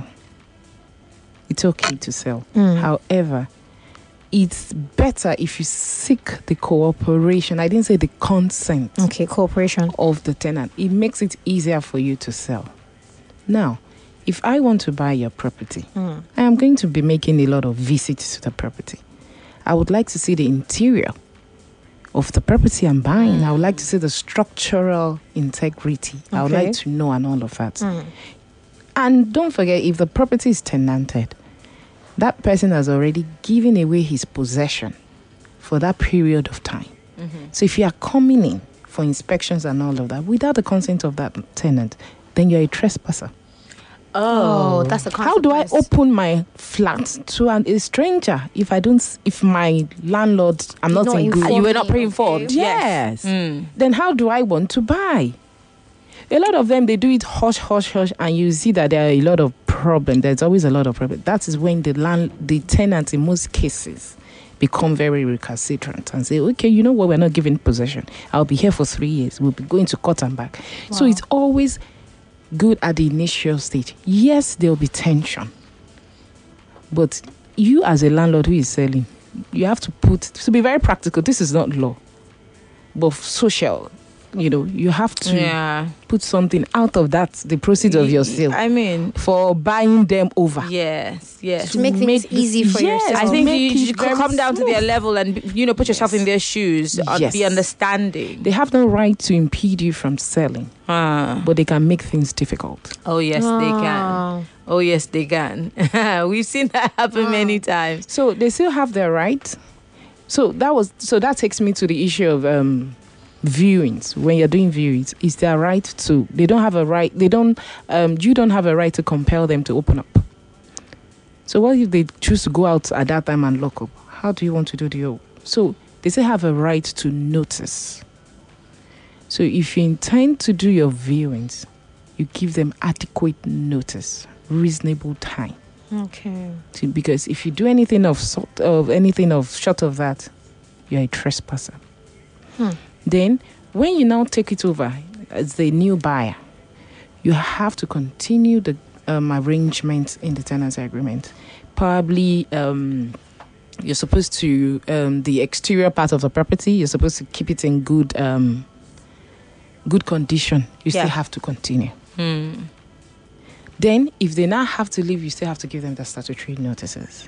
It's okay to sell. Mm. However, it's better if you seek the cooperation. I didn't say the consent. Okay, cooperation of the tenant. It makes it easier for you to sell. Now, if I want to buy your property, mm. I am going to be making a lot of visits to the property. I would like to see the interior of the property I'm buying. Mm. I would like to see the structural integrity. Okay. I would like to know and all of that. Mm. And don't forget, if the property is tenanted, that person has already given away his possession for that period of time. Mm-hmm. So if you are coming in for inspections and all of that without the consent of that tenant, then you're a trespasser. Oh, that's the consequence. How do I open my flat to an, a stranger if I don't? If my landlord, I'm You're not, not in good. You were not pre-informed. Okay. Yes. yes. Mm. Then how do I want to buy? A lot of them, they do it hush, hush, hush, and you see that there are a lot of problems. There's always a lot of problems. That is when the land, the tenants, in most cases, become very recalcitrant and say, okay, you know what, we're not giving possession. I'll be here for three years. We'll be going to court and back. Wow. So it's always good at the initial stage. Yes, there'll be tension. But you as a landlord who is selling, you have to put, to be very practical, this is not law, but social. You know, you have to yeah. put something out of that, the proceeds of your sale. I mean, for buying them over. Yes, yes. To make things easy for yes, yourself. I think Make you, you it could very come down to their smooth. level and, you know, put yourself Yes. in their shoes and Yes. be understanding. They have no right to impede you from selling, Ah. but they can make things difficult. Oh, yes, they Ah. can. Oh, yes, they can. We've seen that happen many times. So they still have their right. So that was so that takes me to the issue of um, viewings. When you're doing viewings, is their right to? They don't have a right. They don't. Um, you don't have a right to compel them to open up. So what if they choose to go out at that time and lock up? How do you want to do the? So they still have a right to notice. So if you intend to do your viewings, you give them adequate notice, reasonable time. Okay. To, because if you do anything of sort of anything of short of that, you're a trespasser. Hmm. Then, when you now take it over as the new buyer, you have to continue the um, arrangement in the tenancy agreement. Probably, um, you're supposed to um, the exterior part of the property. You're supposed to keep it in good um, good condition. You Yeah. still have to continue. Hmm. Then, if they now have to leave, you still have to give them the statutory notices.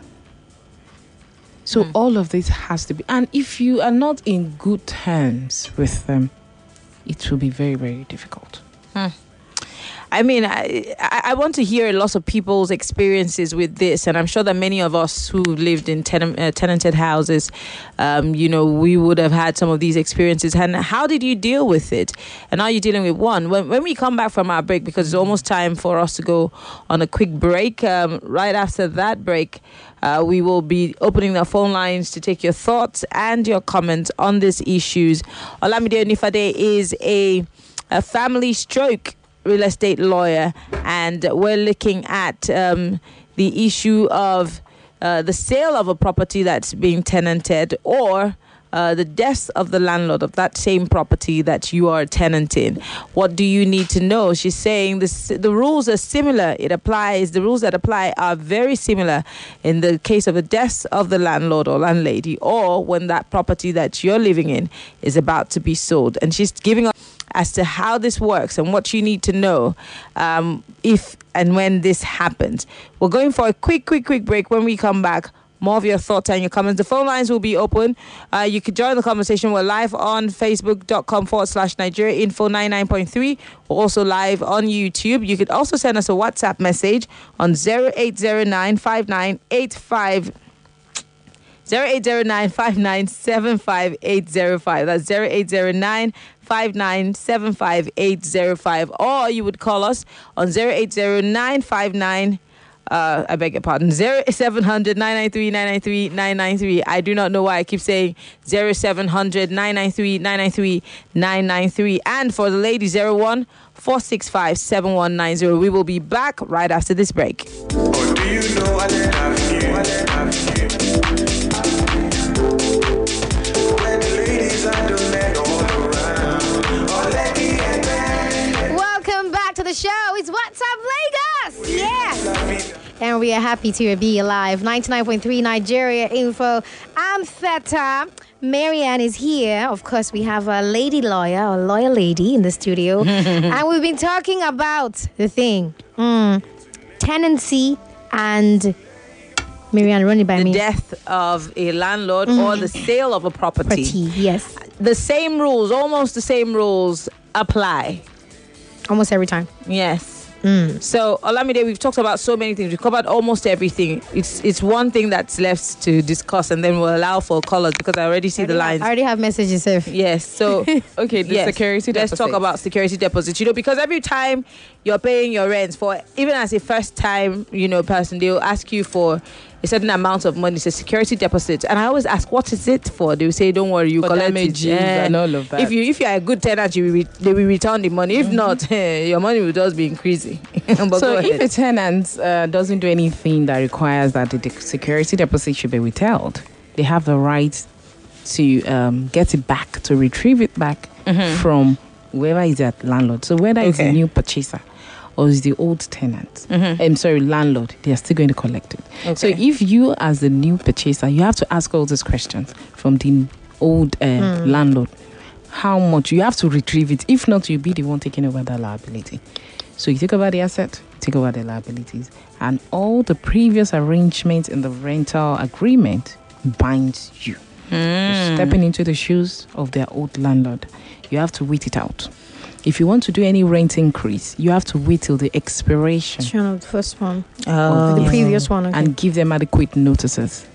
So Mm. all of this has to be, and if you are not in good terms with them, it will be very, very difficult. Hmm. I mean, I, I I want to hear a lot of people's experiences with this, and I'm sure that many of us who lived in ten, uh, tenanted houses, um, you know, we would have had some of these experiences. And how did you deal with it? And are you dealing with one? When when we come back from our break, because it's almost time for us to go on a quick break. Um, right after that break, uh, we will be opening the phone lines to take your thoughts and your comments on these issues. Olamide Onifade is a a family stroke real estate lawyer, and we're looking at um, the issue of uh, the sale of a property that's being tenanted, or uh, the death of the landlord of that same property that you are tenanting. What do you need to know? She's saying this, the rules are similar. It applies. The rules that apply are very similar in the case of the death of the landlord or landlady, or when that property that you're living in is about to be sold. And she's giving us as to how this works and what you need to know um, if and when this happens. We're going for a quick, quick, quick break. When we come back, more of your thoughts and your comments. The phone lines will be open. Uh, you could join the conversation. We're live on facebook.com forward slash Nigeria Info ninety-nine point three. We're also live on YouTube. You could also send us a WhatsApp message on zero eight zero nine five nine eight five zero eight zero nine five nine seven five eight zero five. That's zero eight zero nine five nine seven five eight zero five. Or you would call us on zero eight zero nine five nine Uh, I beg your pardon. Zero seven hundred nine nine three nine nine three nine nine three. I do not know why I keep saying zero seven hundred nine nine three nine nine three nine nine three. And for the lady, zero one four six five seven one nine zero. We will be back right after this break. Or do you know I love you? I love you. Let the ladies and the men all around. Or let the men. Welcome back to the show. It's What's Up Lagos. Yeah. And we are happy to be alive. ninety-nine point three Nigeria Info. I'm Theta. Marianne is here. Of course, we have a lady lawyer, a lawyer lady in the studio. And we've been talking about the thing. Mm, tenancy and... Marianne, run it by the me. The death of a landlord mm. or the sale of a property. Property, yes. The same rules, almost the same rules apply. Almost every time. Yes. Mm. So, Olamide, we've talked about so many things. We've covered almost everything. It's it's one thing that's left to discuss, and then we'll allow for callers because I already see I already the lines. Have, I already have messages. If. Yes. So, okay, the yes, security let's deposit. talk about security deposit. You know, because every time you're paying your rent for, even as a first-time, you know, person, they'll ask you for a certain amount of money. It's a security deposit, and I always ask, what is it for? They will say, don't worry, you for collect damages it. Yeah. and all of that. If you if you are a good tenant, you will re- they will return the money. If mm-hmm. not, eh, your money will just be increasing. But so if a tenant uh, doesn't do anything that requires that the de- security deposit should be withheld, they have the right to um, get it back, to retrieve it back mm-hmm. from whoever is that landlord. So whether okay. it's a new purchaser or is the old tenant, mm-hmm. I'm sorry, landlord, they are still going to collect it. Okay. So if you, as the new purchaser, you have to ask all these questions from the old uh, mm. landlord. How much? You have to retrieve it. If not, you'll be the one taking over that liability. So you take over the asset, you take over the liabilities, and all the previous arrangements in the rental agreement binds you. Mm. You're stepping into the shoes of their old landlord. You have to wait it out. If you want to do any rent increase, you have to wait till the expiration sure, of the first one, oh. the previous one, okay. and give them adequate notices.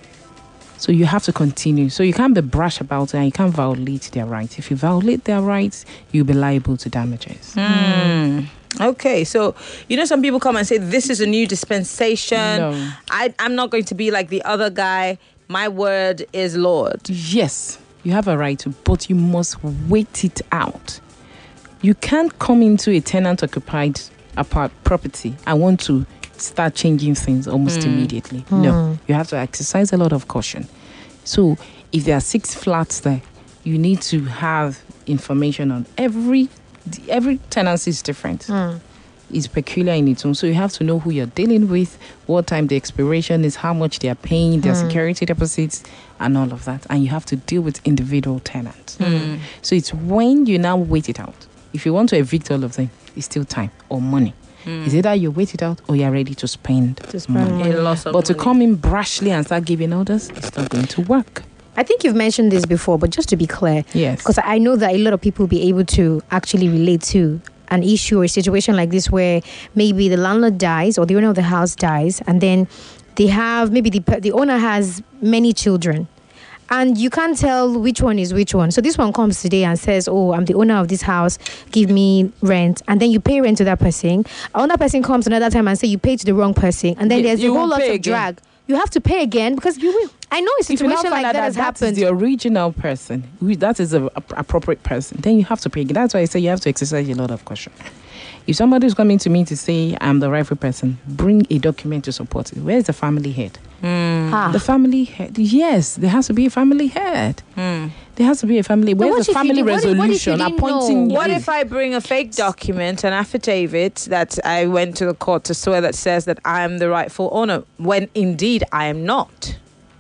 So you have to continue. So you can't be brash about it, and you can't violate their rights. If you violate their rights, you'll be liable to damages. Mm. Okay, so you know some people come and say this is a new dispensation. No. I, I'm not going to be like the other guy. My word is Lord. Yes, you have a right to, but you must wait it out. You can't come into a tenant-occupied apart property and want to start changing things almost mm. immediately. Mm. No, you have to exercise a lot of caution. So if there are six flats there, you need to have information on every every tenancy is different. Mm. It's peculiar in its own. So you have to know who you're dealing with, what time the expiration is, how much they are paying, their mm. security deposits, and all of that. And you have to deal with individual tenants. Mm. So it's when you now wait it out. If you want to evict all of them, it's still time or money. Mm. Is either you wait it out or you're ready to spend, to spend money. A lot of but to money. come in brashly and start giving orders, it's not going to work. I think you've mentioned this before, but just to be clear, yes, because I know that a lot of people will be able to actually relate to an issue or a situation like this where maybe the landlord dies or the owner of the house dies, and then they have, maybe the the owner has many children. And you can't tell which one is which one. So this one comes today and says, oh, I'm the owner of this house, give me rent. And then you pay rent to that person. Another person comes another time and say you pay to the wrong person. And then you, there's you a whole lot of again. drag. You have to pay again because you will. I know a situation like that, that has that happened. That is the original person. That is the appropriate person. Then you have to pay again. That's why I say you have to exercise a lot of caution. If somebody is coming to me to say I'm the rightful person, bring a document to support it. Where is the family head? Mm. Ah. The family head. Yes, there has to be a family head. Mm. There has to be a family. Where's the family resolution what if, what if appointing? know? What if I bring a fake document, an affidavit that I went to the court to swear that says that I am the rightful owner, when indeed I am not?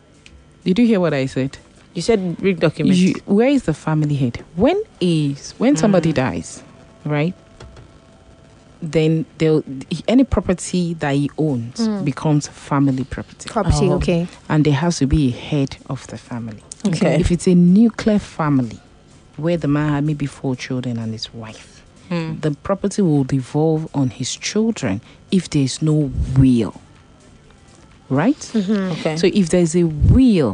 Did you hear what I said? You said bring document. You, where is the family head? When is when mm. somebody dies, right? Then they'll any property that he owns mm. becomes family property. Property, oh. okay. And there has to be a head of the family. Okay. If it's a nuclear family where the man had maybe four children and his wife, mm. the property will devolve on his children if there's no will. Right? Mm-hmm. Okay. So if there's a will,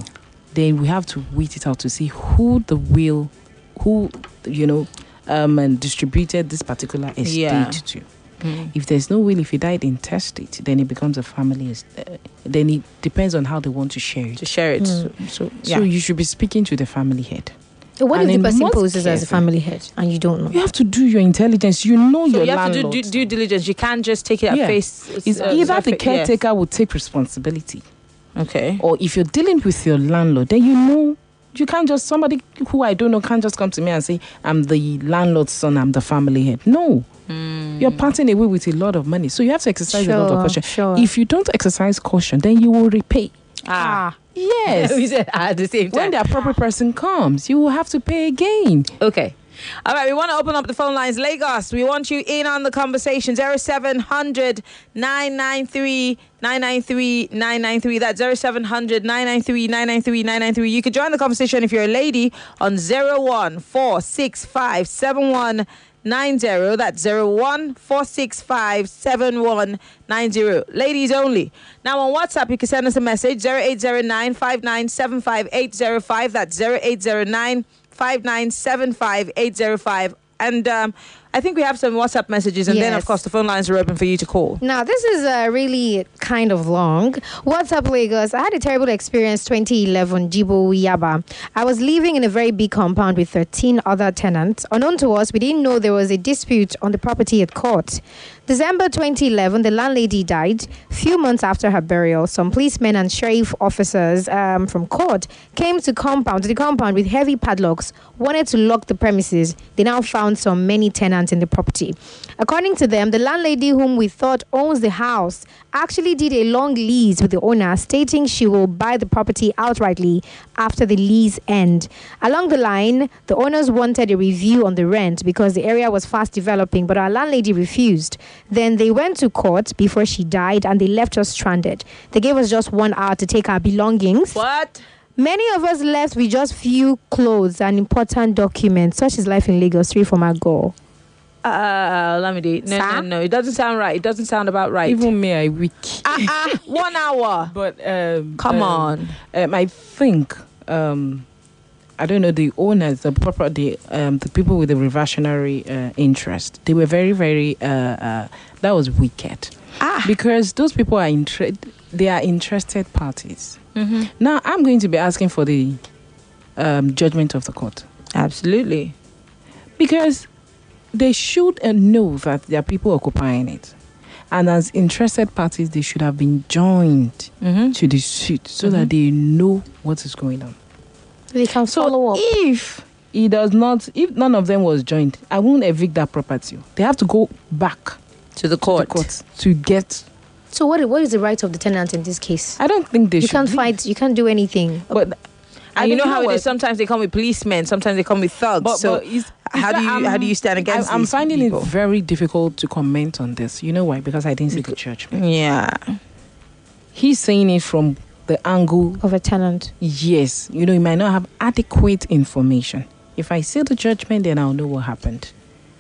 then we have to wait it out to see who the will, who, you know, um, and distributed this particular estate Yeah. to. Mm. If there's no will, if he died intestate, then it becomes a family. Uh, then it depends on how they want to share it. To share it. So, so, so you should be speaking to the family head. What And if in the person most poses as a cases- family head and you don't know? You have to do your intelligence. You know So your you have landlord. to do due, due diligence. You can't just take it at Yeah. face. It's uh, either the surface- caretaker will take responsibility. Okay. Or if you're dealing with your landlord, then you know you can't just, somebody who I don't know can't just come to me and say, I'm the landlord's son, I'm the family head. No. You're parting away with a lot of money. So you have to exercise a lot of Sure, caution. sure. If you don't exercise caution, then you will repay. Ah. Yes. We said at the same time. When the appropriate person comes, you will have to pay again. Okay. All right, we want to open up the phone lines. Lagos, we want you in on the conversation. zero seven hundred nine nine three nine nine three nine nine three. That's zero seven hundred nine nine three nine nine three nine nine three. You could join the conversation if you're a lady on zero one four six five seven one nine zero. That's zero one four six five seven one nine zero. Ladies only. Now on WhatsApp, you can send us a message zero eight zero nine five nine seven five eight zero five. That's zero eight zero nine five nine seven five eight zero five. And um, I think we have some WhatsApp messages, and then of Yes. course the phone lines are open for you to call. Now, this is uh, really kind of long. What's up, Lagos? I had a terrible experience twenty eleven, Jibo Yaba. I was living in a very big compound with thirteen other tenants. Unknown to us, we didn't know there was a dispute on the property at court. December twenty eleven, the landlady died. Few months after her burial, some policemen and sheriff officers um, from court came to compound to the compound with heavy padlocks, wanted to lock the premises. They now found some many tenants in the property. According to them, the landlady, whom we thought owns the house, actually did a long lease with the owner, stating she will buy the property outrightly after the lease end. Along the line, the owners wanted a review on the rent because the area was fast developing, but our landlady refused. Then they went to court before she died and they left us stranded. They gave us just one hour to take our belongings. What? Many of us left with just few clothes and important documents. Such is life in Lagos. Three from our goal. Uh, let me do. No, Sir? no, no. It doesn't sound right. It doesn't sound about right. Even me, I weak. uh-uh, one hour. But um, Come um, on. Um, I think um, I don't know the owners, the proper, the um, the people with the reversionary uh, interest. They were very, very. Uh, uh, that was wicked. Ah. Because those people are inter- They are interested parties. Mm-hmm. Now I'm going to be asking for the um, judgment of the court. Absolutely. Because they should uh, know that there are people occupying it. And as interested parties, they should have been joined Mm-hmm. to the suit so that they know what is going on. They can So follow up. if he does not, if none of them was joined, I won't evict that property. They have to go back To the court. to, the court to get. So what? What is the right of the tenant in this case? I don't think they You should. can't leave. fight. You can't do anything. But And you know how it what? is. Sometimes they come with policemen. Sometimes they come with thugs. But, so but is, is how do that you I'm- how do you stand against? I'm, I'm these finding people? it very difficult to comment on this. You know why? Because I didn't see the judgment. Yeah. He's saying it from the angle of a tenant. Yes, you know, you might not have adequate information. If I see the judgment, then I'll know what happened.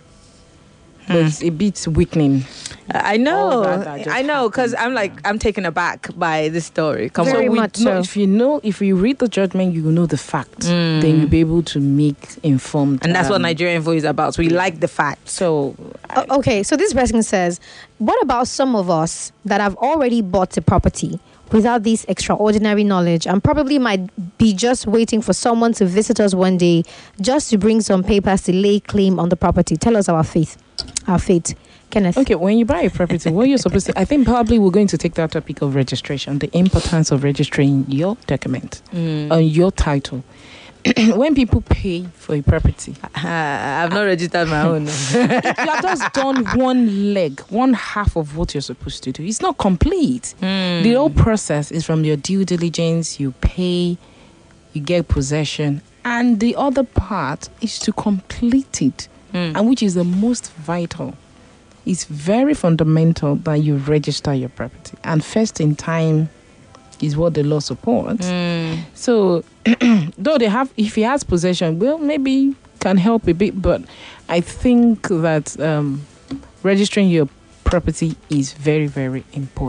But it's a bit weakening. I know. All that that just I know because I'm like I'm taken aback by this story. Come Very on. we much know- so. If you know, if you read the judgment, you will know the fact. Mm. Then you'll be able to make informed. And that's what um, Nigerian voice is about. We like the facts. So O- okay, so this person says, what about some of us that have already bought a property without this extraordinary knowledge and probably might be just waiting for someone to visit us one day just to bring some papers to lay claim on the property? Tell us our faith. Our fate. Kenneth. Okay, when you buy a property, what you're supposed to, I think probably we're going to take that topic of registration, the importance of registering your document Mm. on your title. When people pay for a property, Uh, I've not registered my own. you have just done one leg, one half of what you're supposed to do. It's not complete. Mm. The whole process is from your due diligence, you pay, you get possession, and the other part is to complete it, Mm. and which is the most vital. It's very fundamental that you register your property, and first in time is what the law supports. Mm. So, though they have, if he has possession, well, maybe can help a bit, but I think that um, registering your property is very, very important.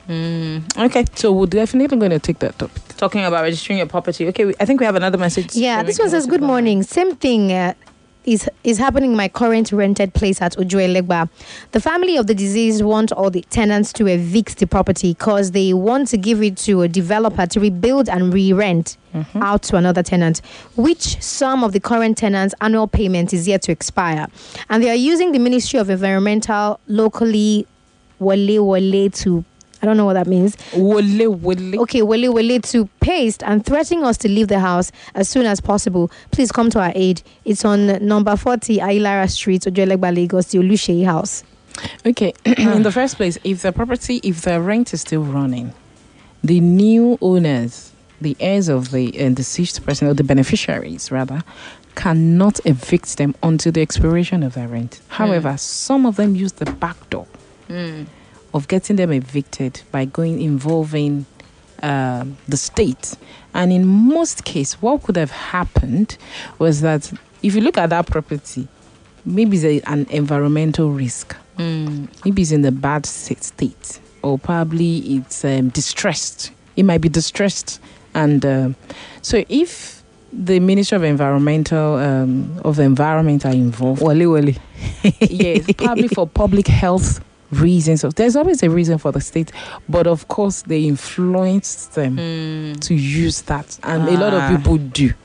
Mm, okay. So we're definitely going to take that topic. Talking about registering your property. Okay, we, I think we have another message. Yeah, this one says, good morning. Same thing uh, is is happening in my current rented place at Ojuelegba. The family of the deceased want all the tenants to evict the property because they want to give it to a developer to rebuild and re-rent mm-hmm. out to another tenant, which some of the current tenants' annual payment is yet to expire. And they are using the Ministry of Environmental locally wale wale to I don't know what that means. Wale wale. Okay, wale wale to paste and threatening us to leave the house as soon as possible. Please come to our aid. It's on number forty Ailara Street, Ojuelegba, Lagos, the Oluseyi House. Okay, in the first place, if the property, if the rent is still running, the new owners, the heirs of the uh, deceased person, or the beneficiaries rather, cannot evict them until the expiration of their rent. However, mm. some of them use the back door. Mm. of getting them evicted by going involving uh, the state. And in most cases, what could have happened was that if you look at that property, maybe it's a, an environmental risk. Mm. Maybe it's in a bad state, or probably it's um, distressed. It might be distressed. And uh, so if the Ministry of Environmental um, of the Environment are involved, wale wale. yes, probably for public health reasons. So there's always a reason for the state, but of course they influence them mm. to use that, and ah. a lot of people do.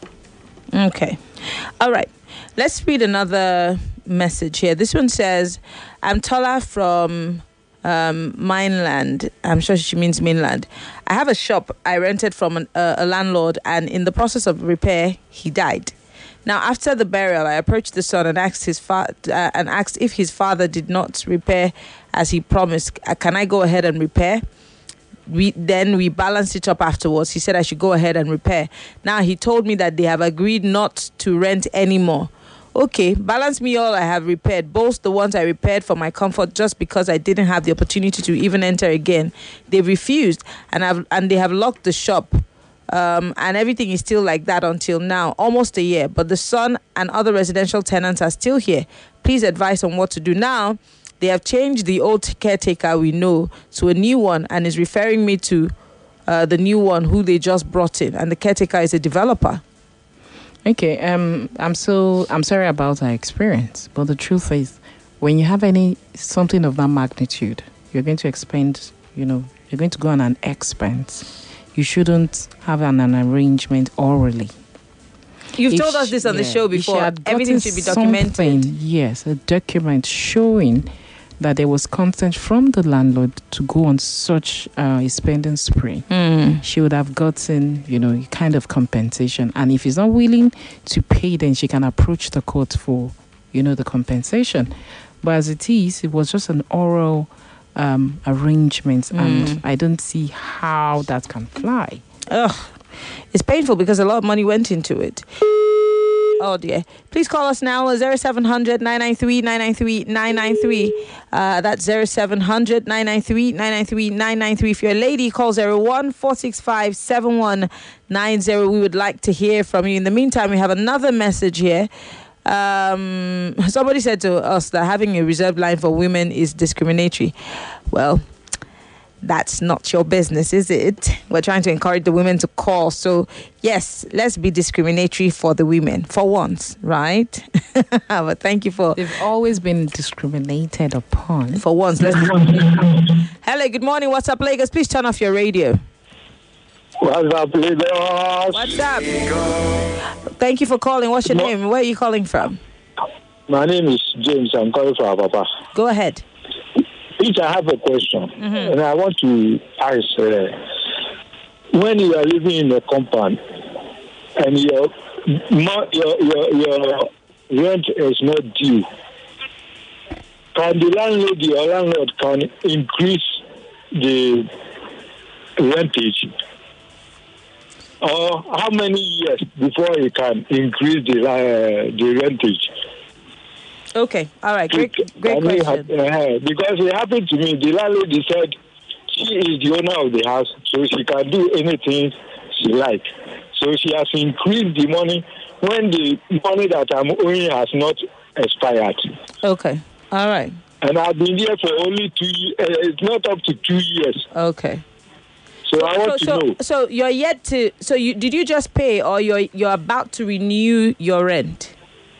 Okay, all right. Let's read another message here. This one says, "I'm Tola from um, Mainland." I'm sure she means mainland. "I have a shop I rented from an, uh, a landlord, and in the process of repair, he died. Now, after the burial, I approached the son and asked his fa- uh, and asked if his father did not repair as he promised. Uh, can I go ahead and repair? We then we balanced it up afterwards. He said I should go ahead and repair. Now he told me that they have agreed not to rent anymore. Okay, balance me all I have repaired, both the ones I repaired for my comfort just because I didn't have the opportunity to even enter again. They refused, and I've and they have locked the shop. Um, and everything is still like that until now, almost a year. But the son and other residential tenants are still here. Please advise on what to do now. They have changed the old caretaker we know to a new one and is referring me to uh, the new one who they just brought in. And the caretaker is a developer." Okay, um, I'm so I'm sorry about our experience, but the truth is, when you have any something of that magnitude, you're going to expend, you know, you're going to go on an expense. You shouldn't have an, an arrangement orally. You've If told us this on yeah, the show before. had Everything gotten should be documented. something, Yes, a document showing that there was consent from the landlord to go on such uh, a spending spree. Mm. She would have gotten, you know, a kind of compensation. And if he's not willing to pay, then she can approach the court for, you know, the compensation. But as it is, it was just an oral um, arrangement, mm. and I don't see how that can fly. Ugh. It's painful because a lot of money went into it. Oh dear. Please call us now, zero seven hundred, nine nine three, nine nine three, nine nine three. Uh, that's zero seven hundred, nine nine three, nine nine three, nine nine three. If you're a lady, call zero one, four six five, seven one nine zero. We would like to hear from you. In the meantime, we have another message here. Um, somebody said to us that having a reserved line for women is discriminatory. Well, that's not your business, is it? We're trying to encourage the women to call. So, yes, let's be discriminatory for the women for once, right? But thank you for... They've always been discriminated upon. For once. Let's Hello, good morning. What's up, Lagos? Please turn off your radio. What's up, Lagos? What's up? Thank you for calling. What's your name? Where are you calling from? My name is James. I'm calling from Papa. Go ahead. Each I have a question, mm-hmm. and I want to ask: uh, when you are living in a compound and your your your, your rent is not due, can the landlord or landlord can increase the rentage, or how many years before he can increase the uh, the rentage? Okay, all right, great, great question. Uh, because it happened to me, the landlady said she is the owner of the house, so she can do anything she likes. So she has increased the money when the money that I'm owing has not expired. Okay, all right. and I've been there for only two years. Uh, it's not up to two years. Okay. So, I want so, to so, know. So you're yet to. So you did you just pay, or you're you're about to renew your rent?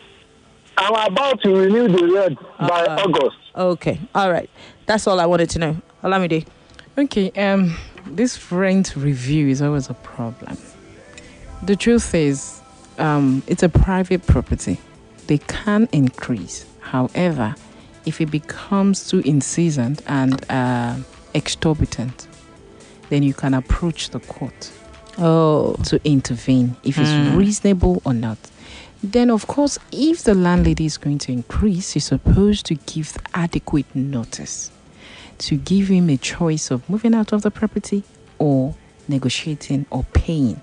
I'm about to renew the rent by Uh, August. Okay. All right. That's all I wanted to know. Olamide. Okay, um, this rent review is always a problem. The truth is, um, it's a private property. They can increase. However, if it becomes too incessant and uh, exorbitant, then you can approach the court oh. to intervene if it's Mm. reasonable or not. Then, of course, if the landlady is going to increase, you're supposed to give adequate notice to give him a choice of moving out of the property or negotiating or paying.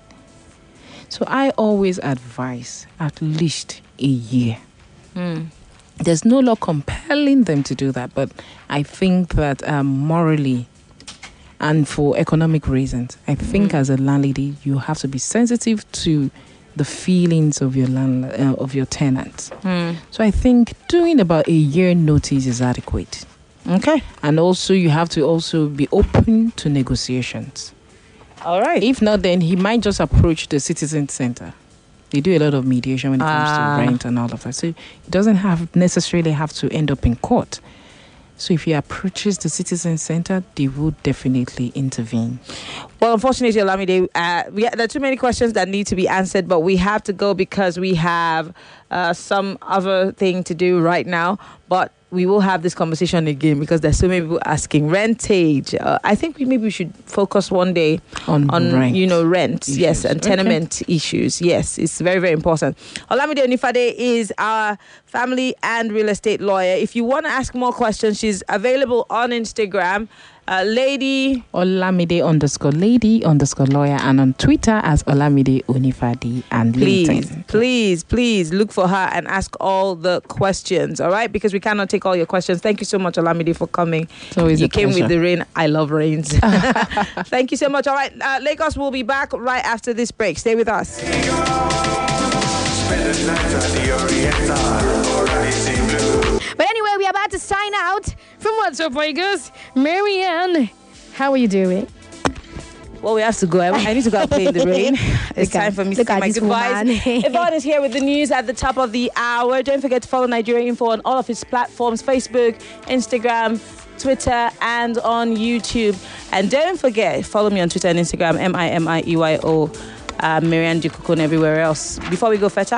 So I always advise at least a year. Mm. There's no law compelling them to do that, but I think that um, morally and for economic reasons, I think Mm. as a landlady, you have to be sensitive to the feelings of your land, uh, of your tenants. Mm. So I think doing about a year notice is adequate. Okay. And also you have to also be open to negotiations. All right. If not, then he might just approach the citizen center. They do a lot of mediation when it comes Ah. to rent and all of that. So it doesn't have necessarily have to end up in court. So if he approaches the citizen center, they will definitely intervene. Well, unfortunately, Olamide, uh, we there are too many questions that need to be answered, but we have to go because we have uh, some other thing to do right now. But we will have this conversation again because there's so many people asking rentage. Uh, I think we maybe we should focus one day on, on rent. you know rent, issues. yes, and Okay. tenement issues. Yes, it's very very important. Olamide Onifade is our family and real estate lawyer. If you want to ask more questions, she's available on Instagram. Uh, lady Olamide underscore lady underscore lawyer, and on Twitter as Olamide Onifade and Please, LinkedIn. please, please look for her and ask all the questions, all right? Because we cannot take all your questions. Thank you so much, Olamide, for coming. It's always you a came with pleasure. the rain. I love rains. Thank you so much. All right, uh, Lagos will be back right after this break. Stay with us. Spend the night at the Oriental or Rising Blue. But anyway, we're about to sign out from What's Up, Vegas. Marianne, how are you doing? Well, we have to go. I, I need to go and play in the rain. It's Look at- time for me to look say at my this goodbyes. woman. Yvonne is here with the news at the top of the hour. Don't forget to follow Nigeria Info on all of his platforms, Facebook, Instagram, Twitter, and on YouTube. And don't forget, follow me on Twitter and Instagram, M I M I E Y O, uh, Marianne Dukukun everywhere else. Before we go, Fetcha.